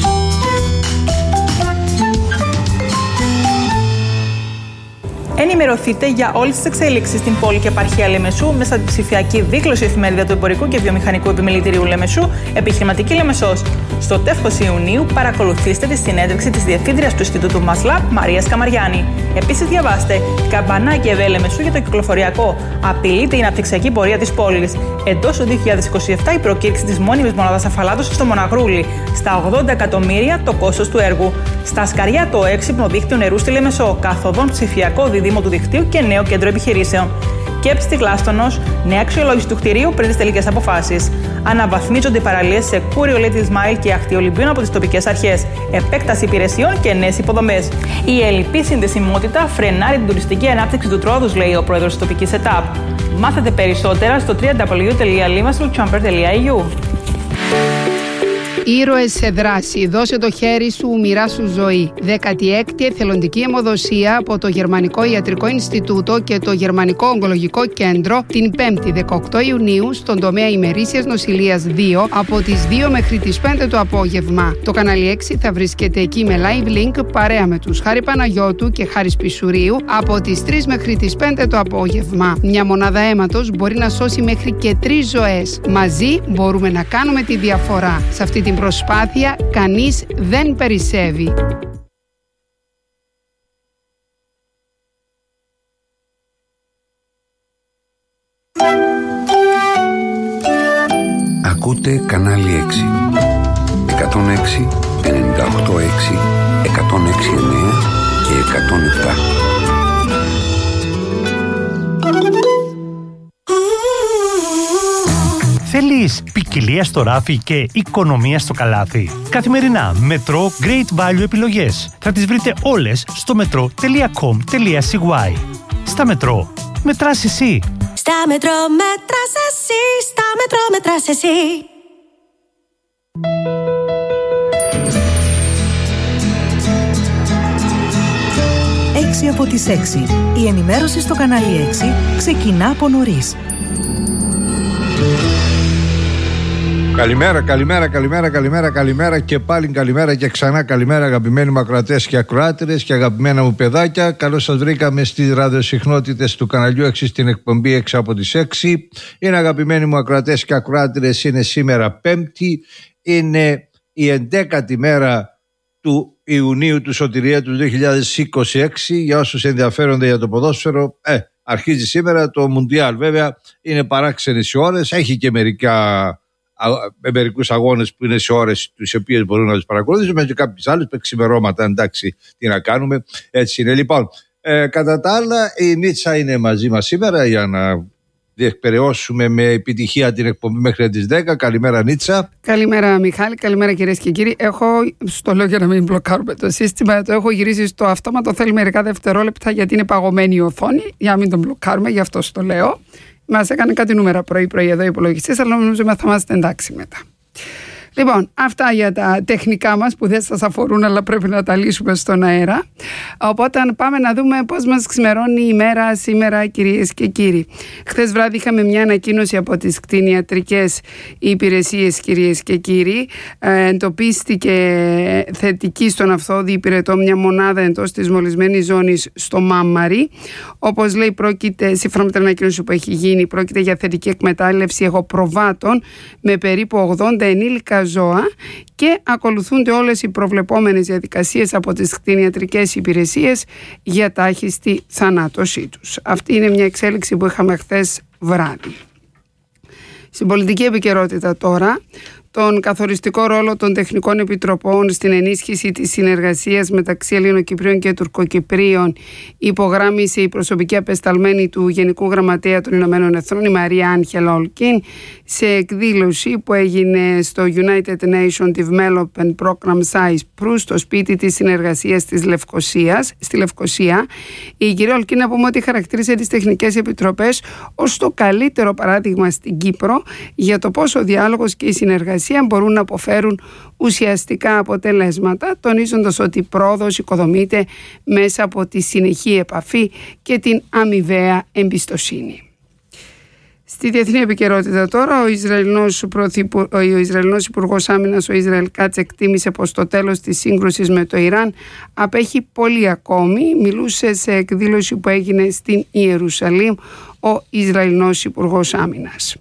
Ενημερωθείτε για όλες τις εξέλιξεις στην πόλη και επαρχία Λεμεσού μέσα στην ψηφιακή δήλωση εφημερίδα του Εμπορικού και Βιομηχανικού Επιμελητηρίου Λεμεσού, Επιχειρηματική Λεμεσός. Στο τεύχος Ιουνίου παρακολουθήστε τη συνέντευξη της Διευθύντριας του Ινστιτούτου Μασλάπ, Μαρίας Καμαριάννη. Επίσης, διαβάστε καμπανάκι ΕΒΕ Λεμεσού για το κυκλοφοριακό. Απειλείται η αναπτυξιακή πορεία της πόλης. Εντός του δύο χιλιάδες είκοσι επτά η προκήρυξη της μόνιμης μονάδας αφαλάτωσης στο Μοναγρούλι. Στα ογδόντα εκατομμύρια το κόστος του έργου. Στα Σκαριά το έξυπνο δίκτυο νερού στη Λεμεσό. Καθοδόν ψηφιακό δίδυμο του δικτύου και νέο κέντρο επιχειρήσεων. Και στη Γλάστονος, νέα αξιολόγηση του κτηρίου πριν τις τελικές αποφάσεις. Αναβαθμίζονται οι παραλίες σε Κούριο Little Smile και Αχτή Ολυμπίων από τις τοπικές αρχές. Επέκταση υπηρεσιών και νέες υποδομές. Η ελλειπή συνδεσιμότητα φρενάρει την τουριστική ανάπτυξη του Τρόδους, λέει ο πρόεδρος της τοπικής ΕΤΑΠ. Μάθετε περισσότερα στο double-u double-u double-u τελεία limassol-chamber τελεία e u. Ήρωες σε δράση. Δώσε το χέρι σου, μοιράσου ζωή. δέκατη έκτη εθελοντική αιμοδοσία από το Γερμανικό Ιατρικό Ινστιτούτο και το Γερμανικό Ογκολογικό Κέντρο την πέμπτη δεκαοκτώ Ιουνίου στον τομέα ημερήσιας νοσηλείας δύο από τις δύο μέχρι τις πέντε το απόγευμα. Το κανάλι έξι θα βρίσκεται εκεί με live link παρέα με τους Χάρη Παναγιώτου και Χάρη Πισουρίου από τις τρεις μέχρι τις πέντε το απόγευμα. Μια μονάδα αίματος μπορεί να σώσει μέχρι και τρεις ζωές. Μαζί μπορούμε να κάνουμε τη διαφορά. Σε αυτή την προσπάθεια κανείς δεν περισσεύει. Ακούτε κανάλι έξι. εκατόν έξι, ενενήντα οκτώ έξι, εκατόν έξι εννέα και εκατόν επτά. Θέλεις ποικιλία στο ράφι και οικονομία στο καλάθι? Καθημερινά Metro Great Value επιλογές. Θα τις βρείτε όλες στο metro τελεία com τελεία c y. Στα Metro, μετράς εσύ. Στα Metro μετράς εσύ. Στα Metro μετράς εσύ. έξι από τις έξι. Η ενημέρωση στο κανάλι έξι ξεκινά από νωρίς. Καλημέρα, καλημέρα, καλημέρα, καλημέρα, καλημέρα και πάλι καλημέρα και ξανά καλημέρα, αγαπημένοι μου ακροατές και ακροάτριες και αγαπημένα μου παιδάκια. Καλώς σας βρήκαμε στις ραδιοσυχνότητες του καναλιού έξι στην εκπομπή έξι από τις έξι. Είναι αγαπημένοι μου ακροατές και ακροάτριες, είναι σήμερα Πέμπτη, είναι η ενδέκατη μέρα του Ιουνίου του Σωτηρία του δύο χιλιάδες είκοσι έξι. Για όσους ενδιαφέρονται για το ποδόσφαιρο, ε, αρχίζει σήμερα το Μουντιάλ. Βέβαια είναι παράξενες οι ώρες, έχει και μερικά με μερικούς αγώνες που είναι σε ώρες τις οποίες μπορούν να τις παρακολουθήσουμε και κάποιες άλλες με ξημερώματα, εντάξει, τι να κάνουμε, έτσι είναι. Λοιπόν, ε, κατά τα άλλα η Νίτσα είναι μαζί μας σήμερα για να διεκπεραιώσουμε με επιτυχία την εκπομπή μέχρι τις δέκα. Καλημέρα Νίτσα. Καλημέρα Μιχάλη, καλημέρα κυρίες και κύριοι. Έχω, στο λέω για να μην μπλοκάρουμε το σύστημα, το έχω γυρίσει στο αυτόματο, θέλει μερικά δευτερόλεπτα γιατί είναι παγωμένη η οθόνη, για να μην τον μπλοκάρουμε, γι' αυτό το λέω. Μας έκανε κάτι νούμερα πρωί-πρωί εδώ οι υπολογιστές, αλλά νομίζουμε θα είμαστε εντάξει μετά. Λοιπόν, αυτά για τα τεχνικά μας που δεν σας αφορούν, αλλά πρέπει να τα λύσουμε στον αέρα. Οπότε πάμε να δούμε πώς μας ξημερώνει η ημέρα σήμερα, κυρίες και κύριοι. Χθες βράδυ είχαμε μια ανακοίνωση από τις κτηνιατρικές υπηρεσίες, κυρίες και κύριοι. Ε, εντοπίστηκε θετική στον Αυθόδη Υπηρετό μια μονάδα εντός της μολυσμένης ζώνης στο Μάμαρι. Όπως λέει, πρόκειται, σύμφωνα με την ανακοίνωση που έχει γίνει, πρόκειται για θετική εκμετάλλευση εχοπροβάτων με περίπου ογδόντα ενήλικα ζώα και ακολουθούνται όλες οι προβλεπόμενες διαδικασίες από τις κτηνιατρικές υπηρεσίες για τάχιστη θανάτωσή τους. Αυτή είναι μια εξέλιξη που είχαμε χθες βράδυ. Στην πολιτική επικαιρότητα τώρα, τον καθοριστικό ρόλο των τεχνικών επιτροπών στην ενίσχυση της συνεργασίας μεταξύ Ελληνοκυπρίων και Τουρκοκυπρίων υπογράμμισε η προσωπική απεσταλμένη του Γενικού Γραμματέα των Ηνωμένων Εθνών, η Μαρία Άγχελα Ολκίν, σε εκδήλωση που έγινε στο United Nations Development Program Cyprus, στο σπίτι της συνεργασίας της Λευκωσίας, στη Λευκωσία. Η κυρία Ολκίν, να πούμε ότι χαρακτήρισε τις τεχνικές επιτροπές ως το καλύτερο παράδειγμα στην Κύπρο για το πόσο ο διάλογος και η συνεργασία μπορούν να αποφέρουν ουσιαστικά αποτελέσματα, τονίζοντας ότι η πρόοδος οικοδομείται μέσα από τη συνεχή επαφή και την αμοιβαία εμπιστοσύνη. Στη διεθνή επικαιρότητα τώρα, ο Ισραηλινός, πρωθυπου... ο Ισραηλινός Υπουργός Άμυνας, ο Ισραήλ Κάτς, εκτίμησε πως το τέλος της σύγκρουσης με το Ιράν απέχει πολύ ακόμη. Μιλούσε σε εκδήλωση που έγινε στην Ιερουσαλήμ ο Ισραηλινός Υπουργός Άμυνας.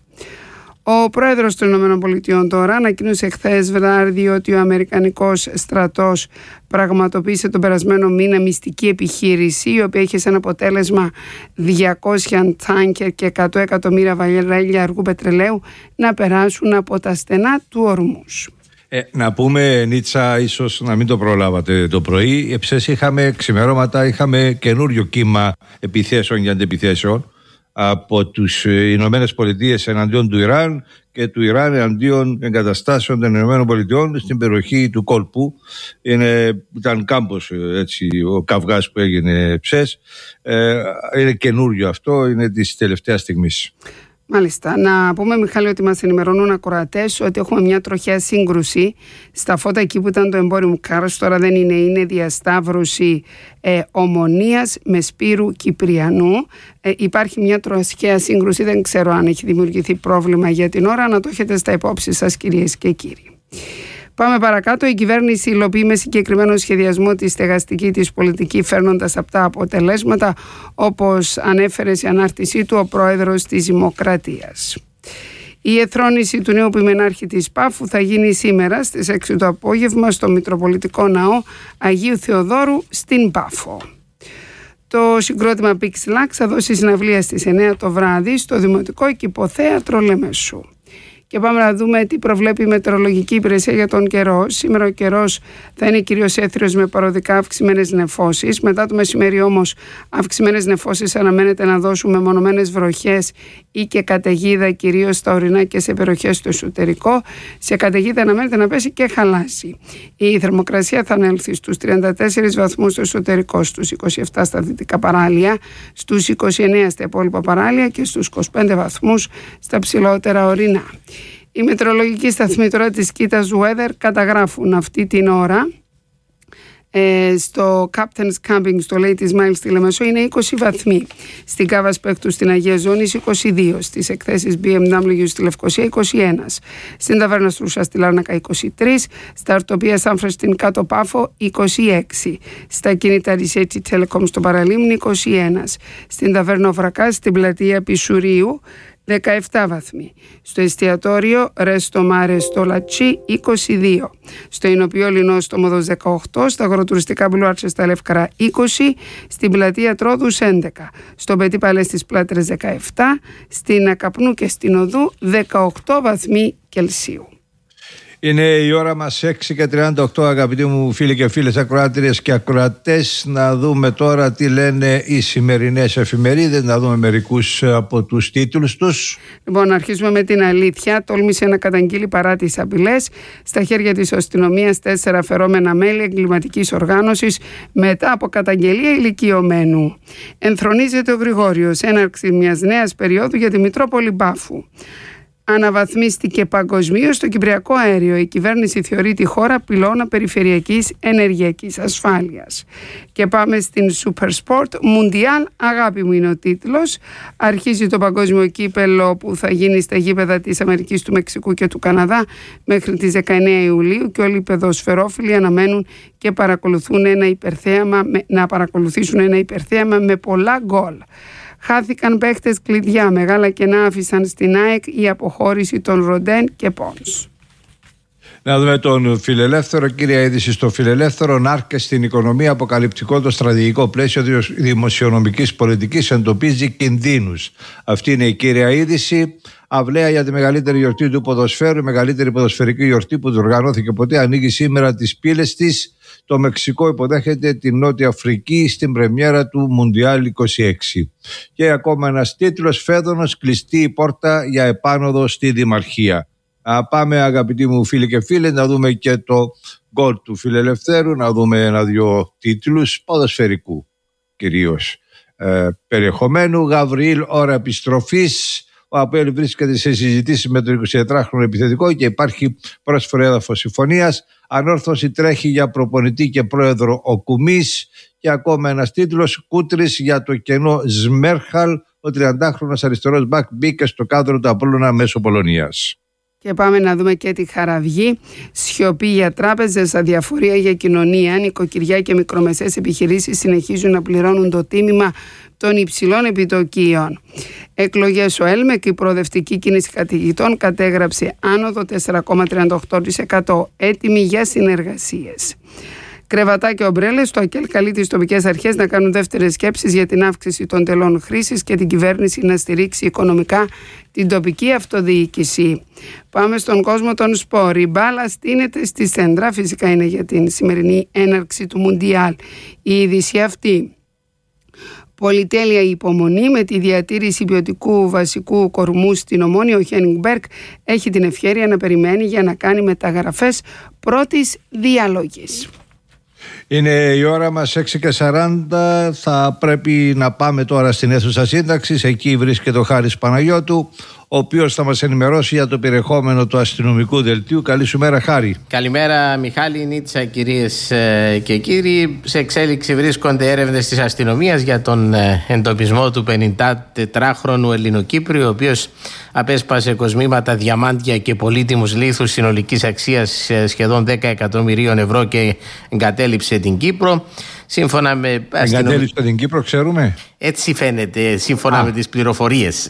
Ο πρόεδρος των ΗΠΑ τώρα ανακοίνωσε χθες βράδυ ότι ο Αμερικανικός στρατός πραγματοποίησε τον περασμένο μήνα μυστική επιχείρηση, η οποία είχε σαν αποτέλεσμα διακόσια τάνκερ και εκατό εκατομμύρια βαρέλια αργού πετρελαίου να περάσουν από τα στενά του Ορμούς. Ε, να πούμε, Νίτσα, ίσως να μην το προλάβατε το πρωί. Εψές είχαμε ξημερώματα, είχαμε καινούριο κύμα επιθέσεων και αντιπιθέσεων από τους Ηνωμένες Πολιτείες εναντίον του Ιράν και του Ιράν εναντίον εγκαταστάσεων των Ηνωμένων Πολιτειών στην περιοχή του κόλπου. Είναι, ήταν κάμπος έτσι, ο καυγάς που έγινε ψες. Ε, είναι καινούριο αυτό, είναι της τελευταίας στιγμής. Μάλιστα. Να πούμε, Μιχάλη, ότι μας ενημερώνουν ακροατές ότι έχουμε μια τροχαία σύγκρουση στα φώτα εκεί που ήταν το Εμπόριουμ Κάρς. Τώρα δεν είναι, είναι διασταύρωση ε, Ομονίας με Σπύρου Κυπριανού. Ε, υπάρχει μια τροχαία σύγκρουση, δεν ξέρω αν έχει δημιουργηθεί πρόβλημα για την ώρα. Να το έχετε στα υπόψη σας, κυρίες και κύριοι. Πάμε παρακάτω. Η κυβέρνηση υλοποιεί με συγκεκριμένο σχεδιασμό τη στεγαστική της πολιτική, φέρνοντας αυτά αποτελέσματα, όπως ανέφερε σε ανάρτησή του ο πρόεδρος της Δημοκρατίας. Η εθρόνηση του νέου ποιμενάρχη της Πάφου θα γίνει σήμερα στις έξι το απόγευμα στο Μητροπολιτικό Ναό Αγίου Θεοδόρου στην Πάφο. Το συγκρότημα Pixelax θα δώσει συναυλία στις εννιά το βράδυ στο Δημοτικό Οικειποθέατρο Λεμεσού. Και πάμε να δούμε τι προβλέπει η Μετεωρολογική Υπηρεσία για τον καιρό. Σήμερα ο καιρός θα είναι κυρίως έθριος με παροδικά αυξημένες νεφώσεις. Μετά το μεσημέρι όμως αυξημένες νεφώσεις αναμένεται να δώσουν μεμονωμένες βροχές ή και καταιγίδα, κυρίως στα ορεινά και σε περιοχές στο εσωτερικό. Σε καταιγίδα αναμένεται να πέσει και χαλάσει. Η θερμοκρασία θα ανέλθει στους τριάντα τέσσερις βαθμούς στο εσωτερικό, στους είκοσι επτά στα δυτικά παράλια, στους είκοσι εννέα στα υπόλοιπα παράλια και στους είκοσι πέντε βαθμούς στα ψηλότερα ορεινά. Οι μετεωρολογικοί σταθμοί τώρα της Κίτας Weather καταγράφουν αυτή την ώρα ε, στο Captain's Camping στο Ladies Mile στη Λεμεσό είναι είκοσι βαθμοί, στην Κάβα Σπέκτου στην Αγία Ζώνης είκοσι δύο, στις εκθέσεις μπι εμ ντάμπλιου στη Λευκοσία είκοσι ένα, στην Ταβέρνα Στρούσα στη Λάρνακα είκοσι τρία, στα Αρτοπία Σάμφρες στην Κάτω Πάφο είκοσι έξι, στα κινητά της Έτσι Telecom στο Παραλίμνη είκοσι ένα, στην Ταβέρνα Βρακά στην Πλατεία Πισουρίου δεκαεπτά βαθμοί. Στο εστιατόριο Ρέστο Μάρε στο Λατσί είκοσι δύο. Στο Ινοποιό Λινό στο Μοδός δεκαοκτώ. Στα αγροτουριστικά Μπλουάρτσε στα Λευκαρά είκοσι. Στην Πλατεία Τρόδους έντεκα. Στο Πετί Παλέ στις Πλάτρες δεκαεπτά. Στην Ακαπνού και στην Οδού δεκαοκτώ βαθμοί Κελσίου. Είναι η ώρα μας έξι και τριάντα οκτώ, αγαπητοί μου φίλοι και φίλες ακροάτριες και ακροατές. Να δούμε τώρα τι λένε οι σημερινές εφημερίδες, να δούμε μερικούς από τους τίτλους τους. Λοιπόν, να αρχίσουμε με την αλήθεια. Τόλμησε να καταγγείλει παρά τις απειλές. Στα χέρια της αστυνομίας τέσσερα αφαιρόμενα μέλη εγκληματικής οργάνωσης μετά από καταγγελία ηλικιωμένου. Ενθρονίζεται ο Γρηγόριος, έναρξη μιας νέας περίοδου για τη Μητρόπολη Πάφου. Αναβαθμίστηκε παγκοσμίως το κυπριακό αέριο. Η κυβέρνηση θεωρεί τη χώρα πυλώνα περιφερειακής ενεργειακής ασφάλειας. Και πάμε στην Super Sport. Μουντιάλ, αγάπη μου είναι ο τίτλος. Αρχίζει το παγκόσμιο κύπελο που θα γίνει στα γήπεδα της Αμερικής, του Μεξικού και του Καναδά μέχρι τις δεκαεννέα Ιουλίου και όλοι οι παιδοσφαιρόφιλοι αναμένουν και παρακολουθούν ένα υπερθέαμα, να παρακολουθήσουν ένα υπερθέαμα με πολλά γκολ. Χάθηκαν παίχτες κλειδιά, μεγάλα κενά άφησαν στην ΑΕΚ η αποχώρηση των Ροντέν και Πόνς. Να δούμε τον Φιλελεύθερο. Κύρια είδηση στο Φιλελεύθερο. Νάρκες στην οικονομία, αποκαλυπτικό το στρατηγικό πλαίσιο δημοσιονομικής πολιτικής εντοπίζει κινδύνους. Αυτή είναι η κύρια είδηση. Αυλαία για τη μεγαλύτερη γιορτή του ποδοσφαίρου, η μεγαλύτερη ποδοσφαιρική γιορτή που διοργανώθηκε ποτέ, ανοίγει σήμερα τις πύλες της. Το Μεξικό υποδέχεται την Νότια Αφρική στην πρεμιέρα του Μουντιάλ είκοσι έξι. Και ακόμα ένας τίτλος, Φέδωνος, κλειστή η πόρτα για επάνωδο στη Δημαρχία. Α, πάμε, αγαπητοί μου φίλοι και φίλες, να δούμε και το γκολ του Φιλελευθέρου, να δούμε ένα-δυο τίτλους ποδοσφαιρικού κυρίως ε, περιεχομένου. Γαβριήλ, ώρα επιστροφής. Ο ΑΠΟΕΛ βρίσκεται σε συζητήσεις με τον εικοσιτετράχρονο επιθετικό και υπάρχει πρόσφορο έδαφος συμφωνίας. Ανόρθωση τρέχει για προπονητή και πρόεδρο ο Κουμής. Και ακόμα ένας τίτλος, Κούτρης για το κενό Σμέρχαλ, ο τριαντάχρονος αριστερός μπακ μπήκε στο κάδρο του Απόλλωνα μέσω Πολωνίας. Και πάμε να δούμε και τη Χαραυγή. Σιωπή για τράπεζες, αδιαφορία για κοινωνία. Νοικοκυριά και μικρομεσαίες επιχειρήσεις συνεχίζουν να πληρώνουν το τίμημα των υψηλών επιτοκίων. Εκλογές ο ΕΛΜΕΚ, η προοδευτική κίνηση κατηγητών κατέγραψε άνοδο τέσσερα κόμμα τριάντα οκτώ τοις εκατό, έτοιμοι για συνεργασίες. Κρεβατά και ομπρέλες, το ΑΚΕΛ καλεί τις τοπικές αρχές να κάνουν δεύτερες σκέψεις για την αύξηση των τελών χρήσης και την κυβέρνηση να στηρίξει οικονομικά την τοπική αυτοδιοίκηση. Πάμε στον κόσμο των σπορ. Η μπάλα στείνεται στη σέντρα, φυσικά είναι για την σημερινή έναρξη του Μουντιάλ. Η είδηση αυτή. Πολυτέλεια υπομονή με τη διατήρηση ποιοτικού βασικού κορμού στην Ομόνια. Ο Χένινγκ Μπέρκ έχει την ευχέρεια να περιμένει για να κάνει μεταγραφές πρώτης διαλογής. Είναι η ώρα μας έξι και σαράντα. Θα πρέπει να πάμε τώρα στην αίθουσα σύνταξης. Εκεί βρίσκεται ο Χάρης Παναγιώτου, ο οποίος θα μας ενημερώσει για το περιεχόμενο του αστυνομικού δελτίου. Καλή σου μέρα, Χάρη. Καλημέρα, Μιχάλη, Νίτσα, κυρίες και κύριοι. Σε εξέλιξη βρίσκονται έρευνες της αστυνομίας για τον εντοπισμό του πενηντατετράχρονου Ελληνοκύπριου, ο οποίος απέσπασε κοσμήματα, διαμάντια και πολύτιμους λίθους συνολικής αξίας σχεδόν δέκα εκατομμυρίων ευρώ και εγκατέλειψε την Κύπρο. Σύμφωνα με Εγκατέλειψε την Κύπρο, ξέρουμε. Έτσι φαίνεται, σύμφωνα Α. με τις πληροφορίες.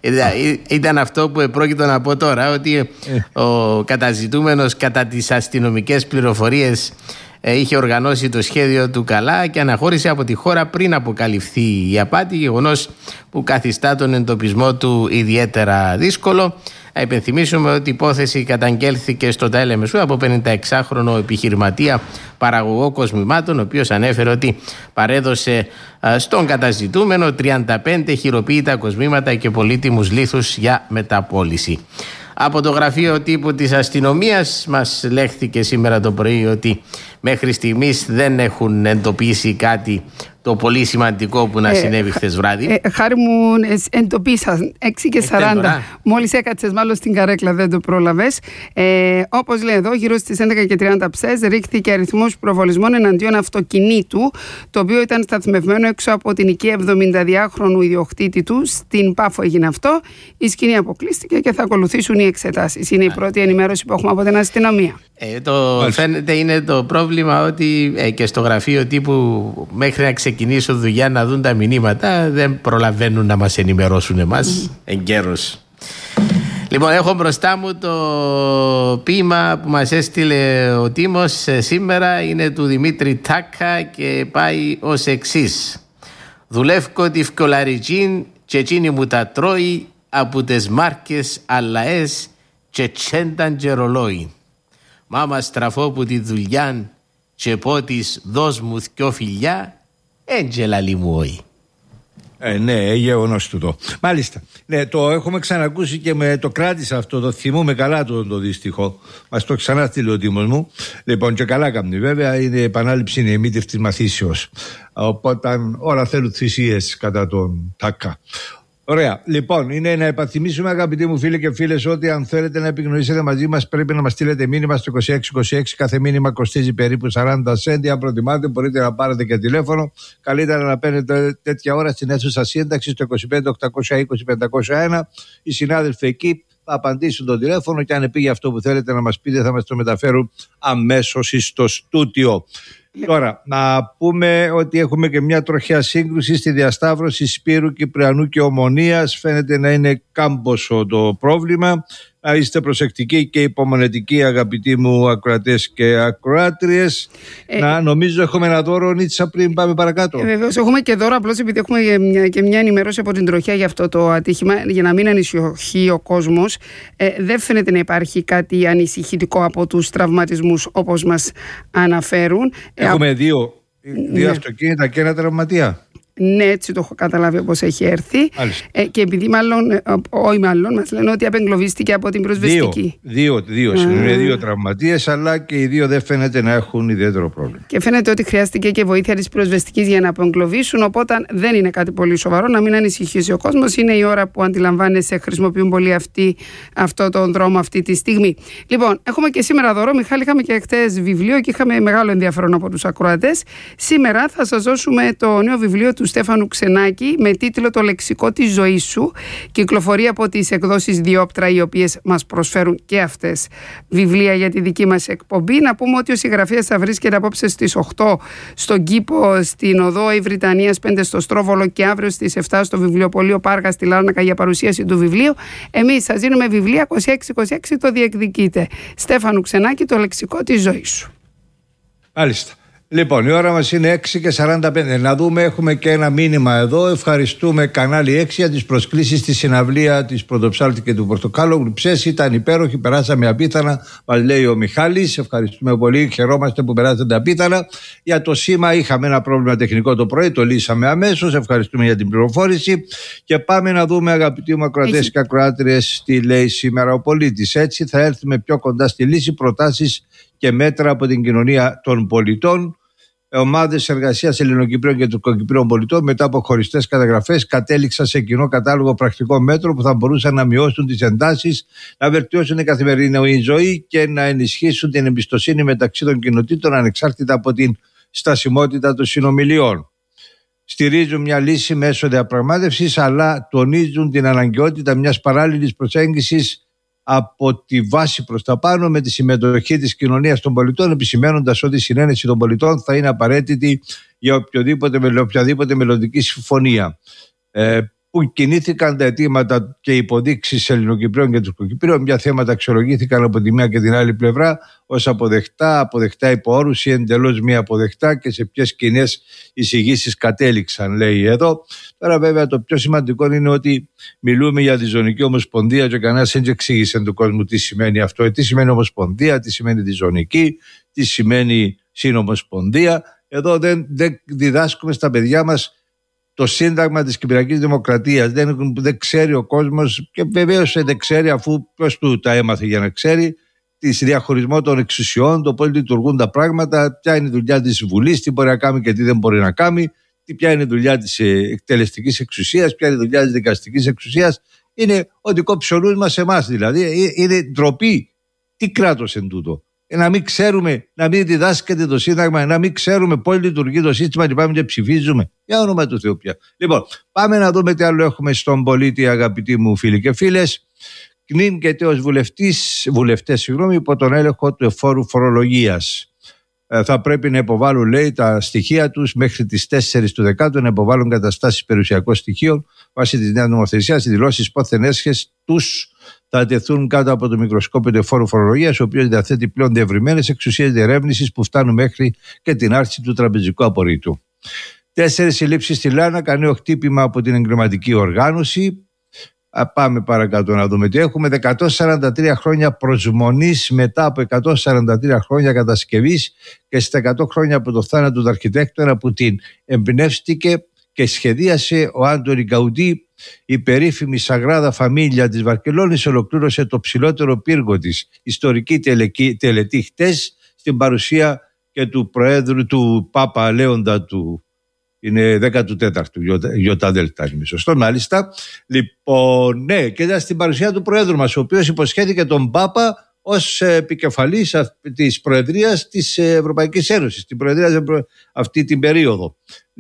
Ήταν αυτό που επρόκειτο να πω τώρα, ότι ε. ο καταζητούμενος κατά τις αστυνομικές πληροφορίες είχε οργανώσει το σχέδιο του καλά και αναχώρησε από τη χώρα πριν αποκαλυφθεί η απάτη, γεγονός που καθιστά τον εντοπισμό του ιδιαίτερα δύσκολο. Να υπενθυμίσουμε ότι η υπόθεση καταγγέλθηκε στο ΤΑΕ Λεμεσού από πενηνταεξάχρονο επιχειρηματία παραγωγό κοσμημάτων, ο οποίος ανέφερε ότι παρέδωσε στον καταζητούμενο τριάντα πέντε χειροποίητα κοσμήματα και πολύτιμους λίθους για μεταπώληση. Από το γραφείο τύπου της αστυνομίας μας λέχθηκε σήμερα το πρωί ότι μέχρι στιγμής δεν έχουν εντοπίσει κάτι το πολύ σημαντικό που να ε, συνέβη χθες βράδυ. Ε, ε, χάρη μου, εντοπίσαν έξι και σαράντα. Μόλις έκατσες μάλλον στην καρέκλα, δεν το πρόλαβες. Ε, όπως λέει εδώ, γύρω στις έντεκα και τριάντα ψες ρίχθηκε αριθμός προβολισμών εναντίον αυτοκινήτου, το οποίο ήταν σταθμευμένο έξω από την οικία εβδομηνταδυάχρονου ιδιοκτήτη του. Στην Πάφο έγινε αυτό. Η σκηνή αποκλείστηκε και θα ακολουθήσουν οι εξετάσεις. Είναι η πρώτη ενημέρωση που έχουμε από την αστυνομία. Ε, το φαίνεται είναι το πρόβλημα ότι ε, και στο γραφείο τύπου μέχρι να ξεκινήσουν δουλειά να δουν τα μηνύματα δεν προλαβαίνουν να μας ενημερώσουν εμάς mm. εγκαίρως. Λοιπόν, έχω μπροστά μου το ποίημα που μας έστειλε ο Τίμος σήμερα, είναι του Δημήτρη Τάκα και πάει ως εξής. Δουλεύκω τη φκολαριτζίν και εκείνη μου τα τρώει από τις μάρκες αλαές και τσένταν και ρολόι. Μάμα στραφώ που τη δουλειάν και πω της δώσ' μου δυο φιλιά, έντζελα λιμούι. Ε, ναι, γεγονός τούτο. Μάλιστα. Ναι, το έχουμε ξανακούσει και με το κράτησα αυτό, το θυμούμαι καλά το, το δυστυχό. Μας το ξανά στείλει ο Τίμος μου. Λοιπόν, και καλά κάνει. Βέβαια, είναι επανάληψη, είναι η μήτρη της μαθήσεως. Οπότε όλα θέλουν θυσίες κατά τον Τάκα. Ωραία. Λοιπόν, είναι να επαθυμίσουμε, αγαπητοί μου φίλοι και φίλες, ότι αν θέλετε να επικοινωνήσετε μαζί μας, πρέπει να μας στείλετε μήνυμα στο είκοσι έξι είκοσι έξι. Κάθε μήνυμα κοστίζει περίπου σαράντα σέντι. Αν προτιμάτε, μπορείτε να πάρετε και τηλέφωνο. Καλύτερα να παίρνετε τέτοια ώρα στην αίθουσα σύνταξη στο είκοσι πέντε οκτακόσια είκοσι πεντακόσια ένα. Οι συνάδελφοι εκεί θα απαντήσουν το τηλέφωνο και αν πήγε αυτό που θέλετε να μας πείτε, θα μας το μεταφέρουν αμέσως στο στούτιο. Τώρα, να πούμε ότι έχουμε και μια τροχιά σύγκρουση στη διασταύρωση Σπύρου, Κυπριανού και Ομονίας. Φαίνεται να είναι κάμποσο το πρόβλημα. Να είστε προσεκτικοί και υπομονετικοί, αγαπητοί μου ακροατές και ακροάτριες. Ε, να νομίζω έχουμε ένα δώρο, Νίτσα, πριν πάμε παρακάτω. Ε, βεβαίως, έχουμε και δώρο, απλώς επειδή έχουμε και μια ενημέρωση από την τροχιά για αυτό το ατύχημα, για να μην ανησυχεί ο κόσμος. Ε, δεν φαίνεται να υπάρχει κάτι ανησυχητικό από τους τραυματισμούς όπως μας αναφέρουν. Έχουμε ε, δύο, δύο ναι. αυτοκίνητα και ένα τραυματία. Ναι, έτσι το έχω καταλάβει όπως έχει έρθει. Ε, και επειδή μάλλον, ε, όχι μάλλον, μας λένε ότι απεγκλωβίστηκε από την προσβεστική. Δύο, δύο, δύο, είναι δύο τραυματίες, αλλά και οι δύο δεν φαίνεται να έχουν ιδιαίτερο πρόβλημα. Και φαίνεται ότι χρειάστηκε και βοήθεια της προσβεστικής για να απεγκλωβίσουν, οπότε δεν είναι κάτι πολύ σοβαρό, να μην ανησυχήσει ο κόσμος. Είναι η ώρα που αντιλαμβάνεσαι, χρησιμοποιούν πολύ αυτοί, αυτό τον δρόμο αυτή τη στιγμή. Λοιπόν, έχουμε και σήμερα δώρο. Μιχάλη, είχαμε και χτες βιβλίο και είχαμε μεγάλο ενδιαφέρον από τους ακροατές. Σήμερα θα σας δώσουμε το νέο βιβλίο του Στέφανου Ξενάκη με τίτλο «Το λεξικό της ζωής σου». Κυκλοφορεί από τις εκδόσεις Διόπτρα, οι οποίες μας προσφέρουν και αυτές βιβλία για τη δική μας εκπομπή. Να πούμε ότι ο συγγραφέας θα βρίσκεται απόψε στις οκτώ στον Κήπο, στην Οδό η Βρυτανίας πέντε στο Στρόβολο και αύριο στις επτά στο Βιβλιοπωλείο Πάργα στη Λάρνακα για παρουσίαση του βιβλίου. Εμείς σας δίνουμε βιβλία είκοσι έξι είκοσι έξι, το διεκδικείτε. Στέφανου Ξενάκη, «Το λεξικό της ζωής σου». Μάλιστα. Λοιπόν, η ώρα μας είναι έξι και σαράντα πέντε. Να δούμε, έχουμε και ένα μήνυμα εδώ. Ευχαριστούμε κανάλι έξι για τις προσκλήσεις στη συναυλία της Πρωτοψάλτη και του Πορτοκάλογλου. Ψες ήταν υπέροχη, περάσαμε απίθανα, μας λέει ο Μιχάλης. Ευχαριστούμε πολύ, χαιρόμαστε που περάσατε απίθανα. Για το σήμα είχαμε ένα πρόβλημα τεχνικό το πρωί, το λύσαμε αμέσως. Ευχαριστούμε για την πληροφόρηση. Και πάμε να δούμε, αγαπητοί μου ακροατές και ακροάτριες, τι λέει σήμερα ο πολίτης. Έτσι θα έρθουμε πιο κοντά στη λύση, προτάσεις και μέτρα από την κοινωνία των πολιτών. Ομάδες εργασίας Ελληνοκυπρίων και Τουρκοκυπρίων πολιτών, μετά από χωριστές καταγραφές, κατέληξαν σε κοινό κατάλογο πρακτικών μέτρων που θα μπορούσαν να μειώσουν τις εντάσεις, να βελτιώσουν την καθημερινή ζωή και να ενισχύσουν την εμπιστοσύνη μεταξύ των κοινοτήτων, ανεξάρτητα από την στασιμότητα των συνομιλιών. Στηρίζουν μια λύση μέσω διαπραγμάτευσης, αλλά τονίζουν την αναγκαιότητα μιας παράλληλης προσέγγισης από τη βάση προς τα πάνω με τη συμμετοχή της κοινωνίας των πολιτών, επισημαίνοντας ότι η συνένεση των πολιτών θα είναι απαραίτητη για οποιοδήποτε, οποιαδήποτε μελλοντική συμφωνία. Ε, που κινήθηκαν τα αιτήματα και υποδείξεις Ελληνοκυπρίων και Τουρκοκυπρίων. Μια θέματα αξιολογήθηκαν από τη μία και την άλλη πλευρά ως αποδεκτά, αποδεκτά υπό όρους ή εντελώς μη αποδεκτά και σε ποιες κοινές εισηγήσεις κατέληξαν, λέει εδώ. Τώρα, βέβαια, το πιο σημαντικό είναι ότι μιλούμε για διζωνική ομοσπονδία και κανένας δεν εξήγησε του κόσμου τι σημαίνει αυτό. Τι σημαίνει ομοσπονδία, τι σημαίνει διζωνική, τι σημαίνει συνομοσπονδία. Εδώ δεν, δεν διδάσκουμε στα παιδιά μας το σύνταγμα της Κυπριακής Δημοκρατίας. Δεν, δεν ξέρει ο κόσμος, και βεβαίως δεν ξέρει, αφού ποιος του τα έμαθε για να ξέρει, τη διαχωρισμό των εξουσιών, το πώς λειτουργούν τα πράγματα, ποια είναι η δουλειά της Βουλής, τι μπορεί να κάνει και τι δεν μπορεί να κάνει, ποια είναι η δουλειά της εκτελεστικής εξουσίας, ποια είναι η δουλειά της δικαστικής εξουσίας. Είναι ο δικοψιονούς μας εμάς δηλαδή. Είναι ντροπή. Τι κράτος εν τούτο? Να μην ξέρουμε, να μην διδάσκεται το Σύνταγμα, να μην ξέρουμε πώς λειτουργεί το σύστημα και πάμε και ψηφίζουμε. Για όνομα του Θεού πια. Λοιπόν, πάμε να δούμε τι άλλο έχουμε στον πολίτη, αγαπητοί μου φίλοι και φίλες. Κνήν και τέος βουλευτές, συγγνώμη, υπό τον έλεγχο του εφόρου φορολογίας. Ε, θα πρέπει να υποβάλουν, λέει, τα στοιχεία τους μέχρι τις τέσσερις του δεκάτου, να υποβάλουν καταστάσεις περιουσιακών στοιχείων βάσει της νέας νομοθεσίας. Οι δηλώσεις πόθεν έσχες τους θα τεθούν κάτω από το μικροσκόπιο του εφόρου φορολογίας, ο οποίος διαθέτει πλέον διευρυμένες εξουσίες διερεύνησης που φτάνουν μέχρι και την άρση του τραπεζικού απορρίτου. Τέσσερις συλλήψεις στη Λάρνακα, νέο χτύπημα από την εγκληματική οργάνωση. Α, πάμε παρακάτω να δούμε τι έχουμε. εκατόν σαράντα τρία χρόνια προσμονής μετά από εκατόν σαράντα τρία χρόνια κατασκευής και στα εκατό χρόνια από το θάνατο του αρχιτέκτονα που την εμπνεύστηκε και σχεδίασε ο Άντωνι Γκαουντί. Η περίφημη Σαγράδα Φαμίλια της Βαρκελόνης ολοκλήρωσε το ψηλότερο πύργο της. Ιστορική τελετή χτες στην παρουσία και του Προέδρου του Πάπα Λέοντα του, είναι δέκατο τέταρτο Ιώτα Δέλτα, είναι σωστό μάλιστα. Λοιπόν, ναι, και ήταν στην παρουσία του Προέδρου μας, ο οποίος υποσχέθηκε τον Πάπα ως επικεφαλής της Προεδρίας της Ευρωπαϊκής Ένωσης, την Προεδρία αυτή την περίοδο.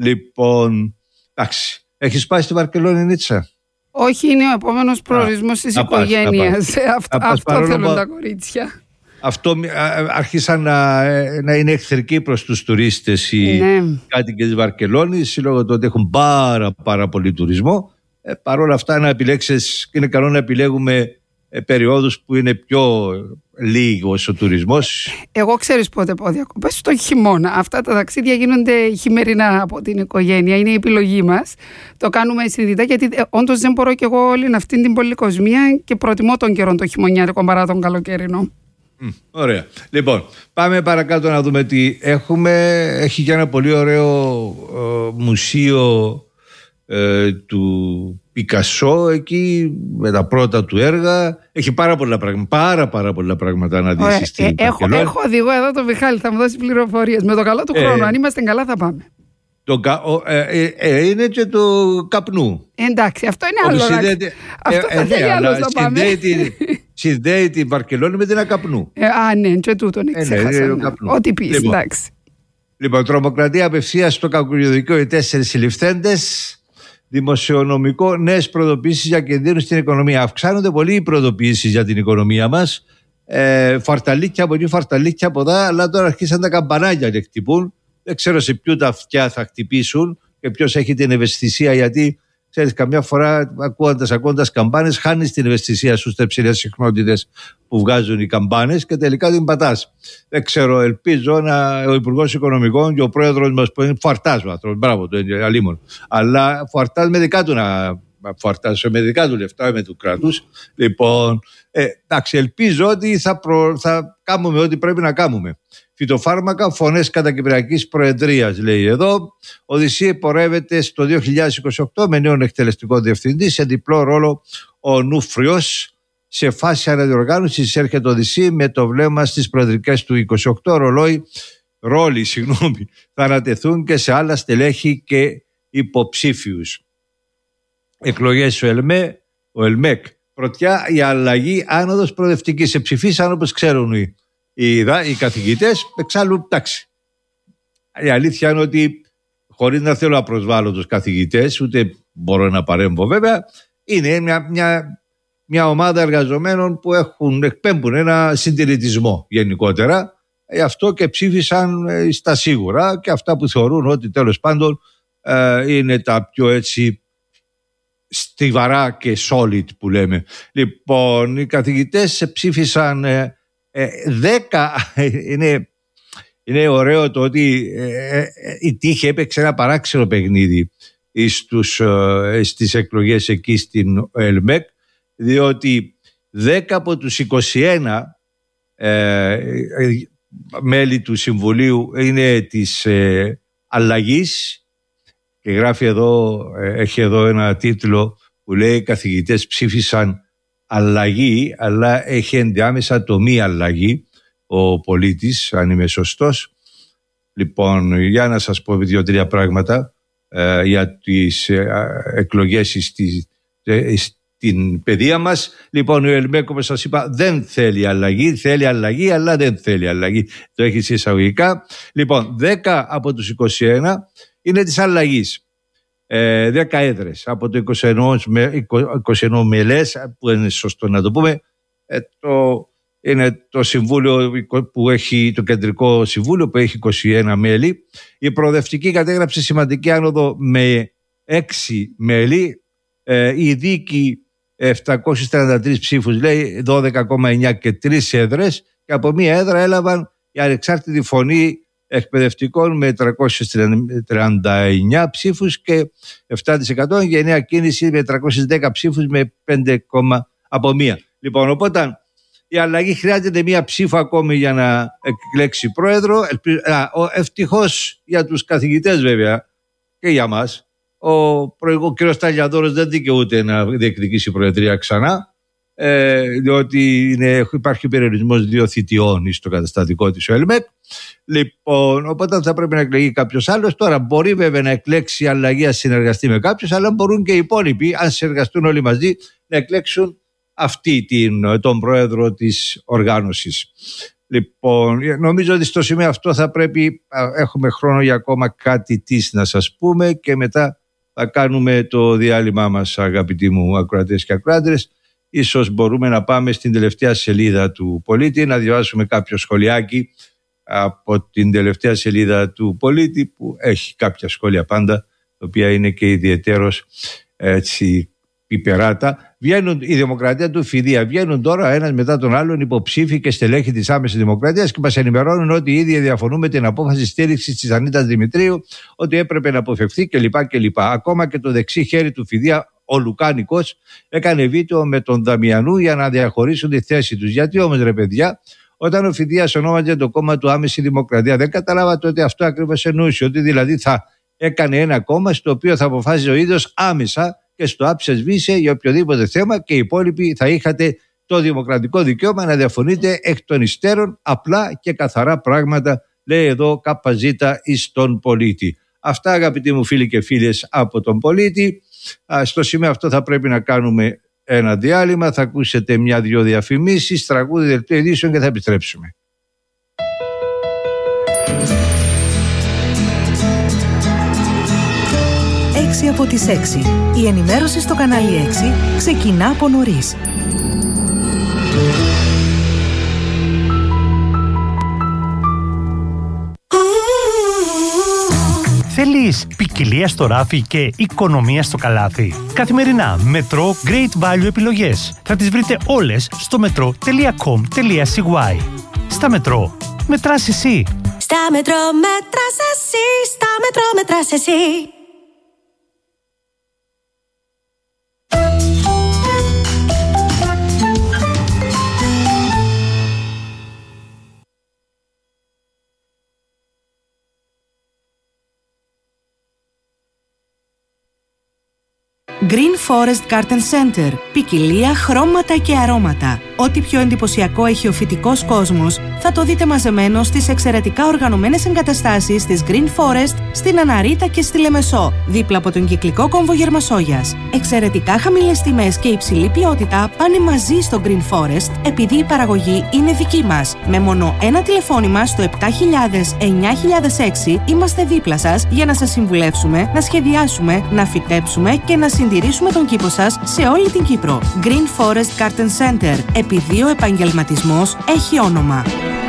Λοιπόν, εντάξει. Έχεις πάει στη Βαρκελόνη, Νίτσα? Όχι, είναι ο επόμενος προορισμός της οικογένειας. Αυτό, αυτό θέλουν τα κορίτσια. Αυτό άρχισαν να, να είναι εχθρικοί προς τους τουρίστες οι ναι. κάτοικοι της Βαρκελόνης, λόγω του ότι έχουν πάρα, πάρα πολύ τουρισμό. Ε, Παρ' όλα αυτά, να επιλέξεις, είναι καλό να επιλέγουμε ε, περιόδους που είναι πιο λίγος ο τουρισμός. Εγώ ξέρεις πότε πάω διακοπές? Το χειμώνα. Αυτά τα ταξίδια γίνονται χειμερινά από την οικογένεια. Είναι η επιλογή μας. Το κάνουμε συνειδητά, γιατί ε, όντως δεν μπορώ κι εγώ όλη αυτή την πολυκοσμία και προτιμώ τον καιρό το χειμωνιάτικο παρά τον καλοκαιρινό. Mm, ωραία. Λοιπόν, πάμε παρακάτω να δούμε τι έχουμε. Έχει και ένα πολύ ωραίο ε, μουσείο ε, του Πικασό εκεί με τα πρώτα του έργα. Έχει πάρα πολλά πράγματα, πάρα, πάρα πολλά πράγματα να δεις στην ε, έχω, έχω οδηγό εδώ το Μιχάλη, θα μου δώσει πληροφορίες. Με το καλό του χρόνου, ε, αν είμαστε καλά θα πάμε. Το, ε, ε, ε, είναι και το καπνού. Εντάξει, αυτό είναι άλλο. Συνδέεται, αυτό ε, θα ε, ναι, άλλο θα πάμε. Συνδέει τη Βαρκελόνη με την Ακαπνού. Ε, α, ναι, και τούτον ξέχασα. Ε, ναι, Ό,τι πεις, λοιπόν. Εντάξει. Λοιπόν, τρομοκρατία απευθείας στο κακουργιοδικείο, οι τέσσερις συλληφθέντες. Δημοσιονομικό, νέες προειδοποιήσεις για κινδύνους στην οικονομία. Αυξάνονται πολύ οι προειδοποιήσεις για την οικονομία μας. Ε, φαρταλίκια από εκεί, φαρταλίκια από εδώ, αλλά τώρα αρχίσαν τα καμπανάκια και χτυπούν. Δεν ξέρω σε ποιου τα αυτιά θα χτυπήσουν και ποιος έχει την ευαισθησία, γιατί ξέρεις, καμιά φορά ακούγοντας, ακούγοντας καμπάνες, χάνεις την ευαισθησία σου στις υψηλές συχνότητες που βγάζουν οι καμπάνες και τελικά την πατάς. Δεν ξέρω, ελπίζω να, ο Υπουργός Οικονομικών και ο Πρόεδρος μας που είναι φαρτάς ο άνθρωπος, μπράβο, το είναι αλίμον. Αλλά φαρτάς με δικά του να φαρτάσει, με δικά του λεφτά, με του κράτους. Λοιπόν, ε, εντάξει, ελπίζω ότι θα, προ, θα κάνουμε ό,τι πρέπει να κάνουμε. Φυτοφάρμακα, φωνές κατά Κυπριακής Προεδρίας, λέει εδώ. Οδυσσία πορεύεται στο δύο χιλιάδες είκοσι οκτώ με νέον εκτελεστικό διευθυντή. Σε διπλό ρόλο ο Νουφριός. Σε φάση αναδιοργάνωσης έρχεται ο Οδυσσία με το βλέμμα στις προεδρικές του είκοσι οκτώ. Ρολόι, ρόλοι, συγγνώμη, θα ανατεθούν και σε άλλα στελέχη και υποψήφιους. Εκλογές στο ΕΛΜΕ, ο ΕΛΜΕΚ. Πρωτιά η αλλαγή άνοδος προοδευτικής. Σε ψηφίσαν όπως ξέρουν οι, οι, οι καθηγητές. Εξάλλου, εντάξει. Η αλήθεια είναι ότι, χωρίς να θέλω να προσβάλλω τους καθηγητές, ούτε μπορώ να παρέμβω βέβαια, είναι μια, μια, μια ομάδα εργαζομένων που έχουν, εκπέμπουν ένα συντηρητισμό γενικότερα. Γι' αυτό και ψήφισαν στα σίγουρα, και αυτά που θεωρούν ότι τέλος πάντων ε, είναι τα πιο έτσι στιβαρά και solid που λέμε. Λοιπόν, οι καθηγητές ψήφισαν ε, ε, δέκα. Είναι, είναι ωραίο το ότι ε, ε, η τύχη έπαιξε ένα παράξενο παιχνίδι στους, ε, στις εκλογές εκεί στην ΕΛΜΕΚ, διότι δέκα από τους είκοσι ένα ε, ε, μέλη του Συμβουλίου είναι της ε, αλλαγής. Και γράφει εδώ, έχει εδώ ένα τίτλο που λέει οι καθηγητές ψήφισαν αλλαγή, αλλά έχει ενδιάμεσα το μη αλλαγή ο πολίτης, αν είμαι σωστός. Λοιπόν, για να σας πω δύο-τρία πράγματα ε, για τις ε, εκλογές στη, ε, στην παιδεία μας. Λοιπόν, ο ΕΛΜΕΚ, όπως σας είπα, δεν θέλει αλλαγή, θέλει αλλαγή, αλλά δεν θέλει αλλαγή. Το έχει σε εισαγωγικά. Λοιπόν, δέκα από τους είκοσι ένα είναι της αλλαγής. Ε, δέκα έδρες από το είκοσι ένα, είκοσι ένα μελές, που είναι σωστό να το πούμε, ε, το, είναι το συμβούλιο που έχει, το κεντρικό συμβούλιο που έχει είκοσι ένα μέλη. Η προοδευτική κατέγραψε σημαντική άνοδο με έξι μέλη. Ε, η δίκη επτακόσιες τριάντα τρεις ψήφους, λέει, δώδεκα κόμμα εννιά και τρεις έδρες, και από μία έδρα έλαβαν η ανεξάρτητη φωνή εκπαιδευτικών με τριακόσιες τριάντα εννιά ψήφους και επτά τοις εκατό, και η νέα κίνηση με τριακόσιες δέκα ψήφους με πέντε από μία. Λοιπόν, οπότε η αλλαγή χρειάζεται μία ψήφο ακόμη για να εκλέξει πρόεδρο. Ευτυχώς για τους καθηγητές βέβαια και για μας, ο προηγούμενος κ. Σταλιαδόρος δεν δικαιούται να διεκδικήσει προεδρία ξανά, ε, διότι είναι, υπάρχει περιορισμός δύο θητιών στο καταστατικό της ο ΕΛΜΕΚ. Λοιπόν, οπότε θα πρέπει να εκλεγεί κάποιος άλλος. Τώρα μπορεί βέβαια να εκλέξει αλλαγή, να συνεργαστεί με κάποιους, αλλά μπορούν και οι υπόλοιποι, αν συνεργαστούν όλοι μαζί, να εκλέξουν αυτή την, τον πρόεδρο της οργάνωσης. Λοιπόν, νομίζω ότι στο σημείο αυτό θα πρέπει, έχουμε χρόνο για ακόμα κάτι της να σας πούμε, και μετά θα κάνουμε το διάλειμμα μας, αγαπητοί μου ακροατές και ακροάτρες. Ίσως μπορούμε να πάμε στην τελευταία σελίδα του Πολίτη, να διαβάσουμε κάποιο σχολιάκι από την τελευταία σελίδα του Πολίτη, που έχει κάποια σχόλια πάντα, τα οποία είναι και ιδιαιτέρως έτσι πιπεράτα. Βγαίνουν η Δημοκρατία του Φιδία, βγαίνουν τώρα ένας μετά τον άλλον υποψήφοι και στελέχοι της άμεσης δημοκρατίας και μας ενημερώνουν ότι οι ίδιοι διαφωνούν με την απόφαση στήριξης της Ανίτας Δημητρίου, ότι έπρεπε να αποφευθεί κλπ. κλπ. Ακόμα και το δεξί χέρι του Φιδία, ο Λουκάνικος, έκανε βίντεο με τον Δαμιανού για να διαχωρίσουν τη θέση τους. Γιατί όμως, ρε παιδιά, όταν ο Φιδίας ονόμαζε το κόμμα του Άμεση Δημοκρατία, δεν καταλάβατε ότι αυτό ακριβώς εννοούσε? Ότι δηλαδή θα έκανε ένα κόμμα στο οποίο θα αποφάσιζε ο ίδιος άμεσα και στο άψε σβήσε για οποιοδήποτε θέμα, και οι υπόλοιποι θα είχατε το δημοκρατικό δικαίωμα να διαφωνείτε εκ των υστέρων, απλά και καθαρά πράγματα, λέει εδώ ΚΖ εις τον Πολίτη. Αυτά, αγαπητοί μου φίλοι και φίλες, από τον Πολίτη. Στο σημείο αυτό θα πρέπει να κάνουμε ένα διάλειμμα, θα ακούσετε μια-δυο διαφημίσεις, τραγούδι, δελτίο ειδήσεων και θα επιστρέψουμε. έξι από τις έξι. Η ενημέρωση στο κανάλι έξι ξεκινά από νωρίς. Θέλεις ποικιλία στο ράφι και οικονομία στο καλάθι? Καθημερινά μετρό Great Value επιλογές. Θα τις βρείτε όλες στο μετρό τελεία κομ τελεία σι γουάι. Στα μετρό, μετράς εσύ. Στα μετρό μετράς εσύ. Στα μετρό μετράς εσύ. Green Forest Garden Center. Ποικιλία, χρώματα και αρώματα. Ό,τι πιο εντυπωσιακό έχει ο φυτικός κόσμος θα το δείτε μαζεμένο στις εξαιρετικά οργανωμένες εγκαταστάσεις της Green Forest στην Αναρίτα και στη Λεμεσό, δίπλα από τον κυκλικό κόμβο Γερμασόγιας. Εξαιρετικά χαμηλές τιμές και υψηλή ποιότητα πάνε μαζί στο Green Forest επειδή η παραγωγή είναι δική μας. Με μόνο ένα τηλεφώνημα στο επτά χιλιάδες εννιά χιλιάδες έξι είμαστε δίπλα σας για να σας συμβουλεύσουμε, να σχεδιάσουμε, να φυτέψουμε και να συντηρήσουμε τον κήπο σας σε όλη την Κύπρο. Green Forest Garden Center. Επειδή ο επαγγελματισμός έχει όνομα.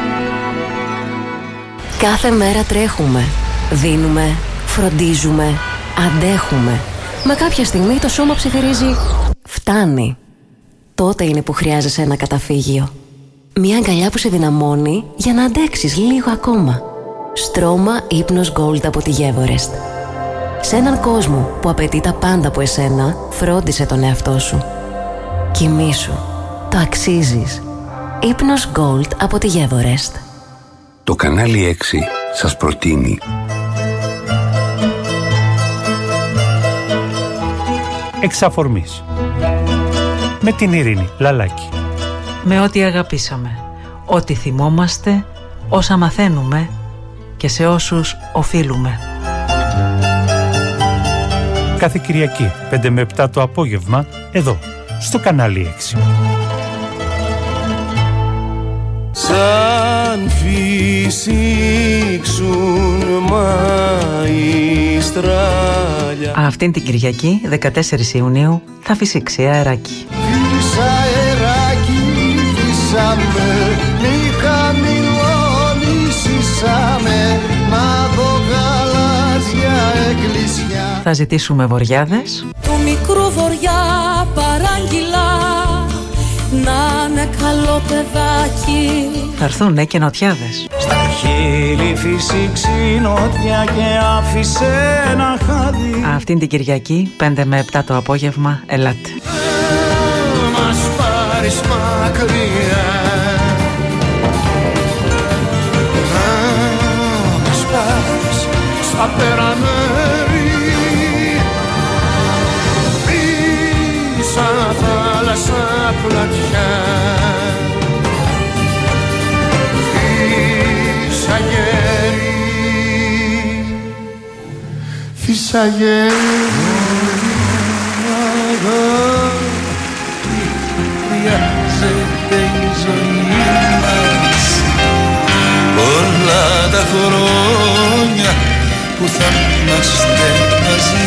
Κάθε μέρα τρέχουμε, δίνουμε, φροντίζουμε, αντέχουμε. Μα κάποια στιγμή το σώμα ψιθυρίζει «Φτάνει». Τότε είναι που χρειάζεσαι ένα καταφύγιο. Μια αγκαλιά που σε δυναμώνει για να αντέξεις λίγο ακόμα. Στρώμα ύπνος Gold από τη Everest. Σε έναν κόσμο που απαιτεί τα πάντα από εσένα, φρόντισε τον εαυτό σου. Κοιμήσου. Το αξίζεις. Ύπνος Gold από τη Everest. Το κανάλι έξι σας προτείνει Εξαφορμής με την Ειρήνη Λαλάκη. Με ό,τι αγαπήσαμε, ό,τι θυμόμαστε, όσα μαθαίνουμε και σε όσους οφείλουμε. Κάθε Κυριακή πέντε με επτά το απόγευμα εδώ στο κανάλι έξι. Σαν φυσήξουν μαϊστράλια. Αυτήν την Κυριακή, δεκατέσσερις Ιουνίου, θα φυσήξει αεράκι. Φύσα αεράκι, φύσαμε, μη χαμηλώνεις, φύσαμε, να δω γαλάζια εκκλησιά. Θα ζητήσουμε βοριάδες. Το μικρό βοριά παράγγειλα, να είναι καλό παιδάκι. Θα έρθουνε και νοτιάδες. Στα χείλη φυσήξει νότια και άφησε ένα χάδι. Αυτήν την Κυριακή, πέντε με επτά το απόγευμα, ελάτε. Ε, μας πάρεις μακριά. Ε, μας πάρεις στα πέρα μέρη. Σαν θάλασσα πλατιά. Φυσαγέρι, φυσαγέρι, αγάπη, χρειάζεται η ζωή μας. Όλα τα χρόνια που θα είμαστε μαζί.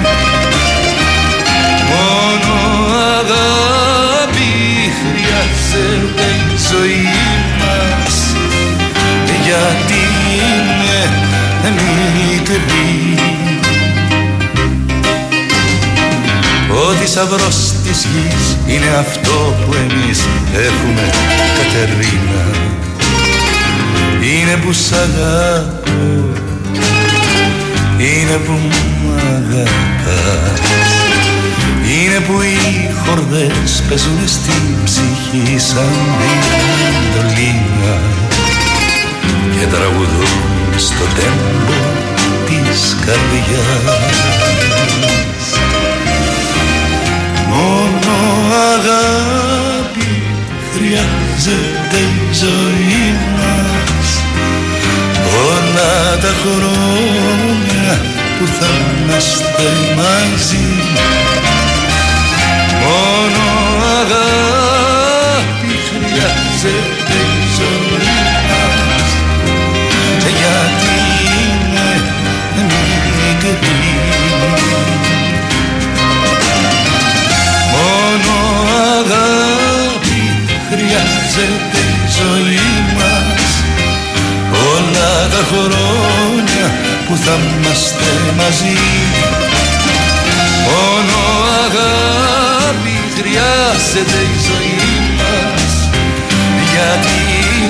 Μόνο αγάπη χρειάζεται η ζωή μας, γιατί είναι μικρή. Ο θησαυρός της γης είναι αυτό που εμείς έχουμε, Κατερίνα. Είναι που σ' αγάπω, είναι που μ' αγαπάς. Είναι που οι χορδές παίζουν στην ψυχή σαν μαντολίνα και τραγουδούν στο τέμπο της καρδιάς. Μόνο αγάπη χρειάζεται η ζωή μας. Όλα τα χρόνια που θα είμαστε μαζί. Μόνο αγάπη χρειάζεται η ζωή μας, γιατί είναι μικρή. χρόνια που θα είμαστε μαζί. Μόνο αγάπη χρειάζεται η ζωή μας, γιατί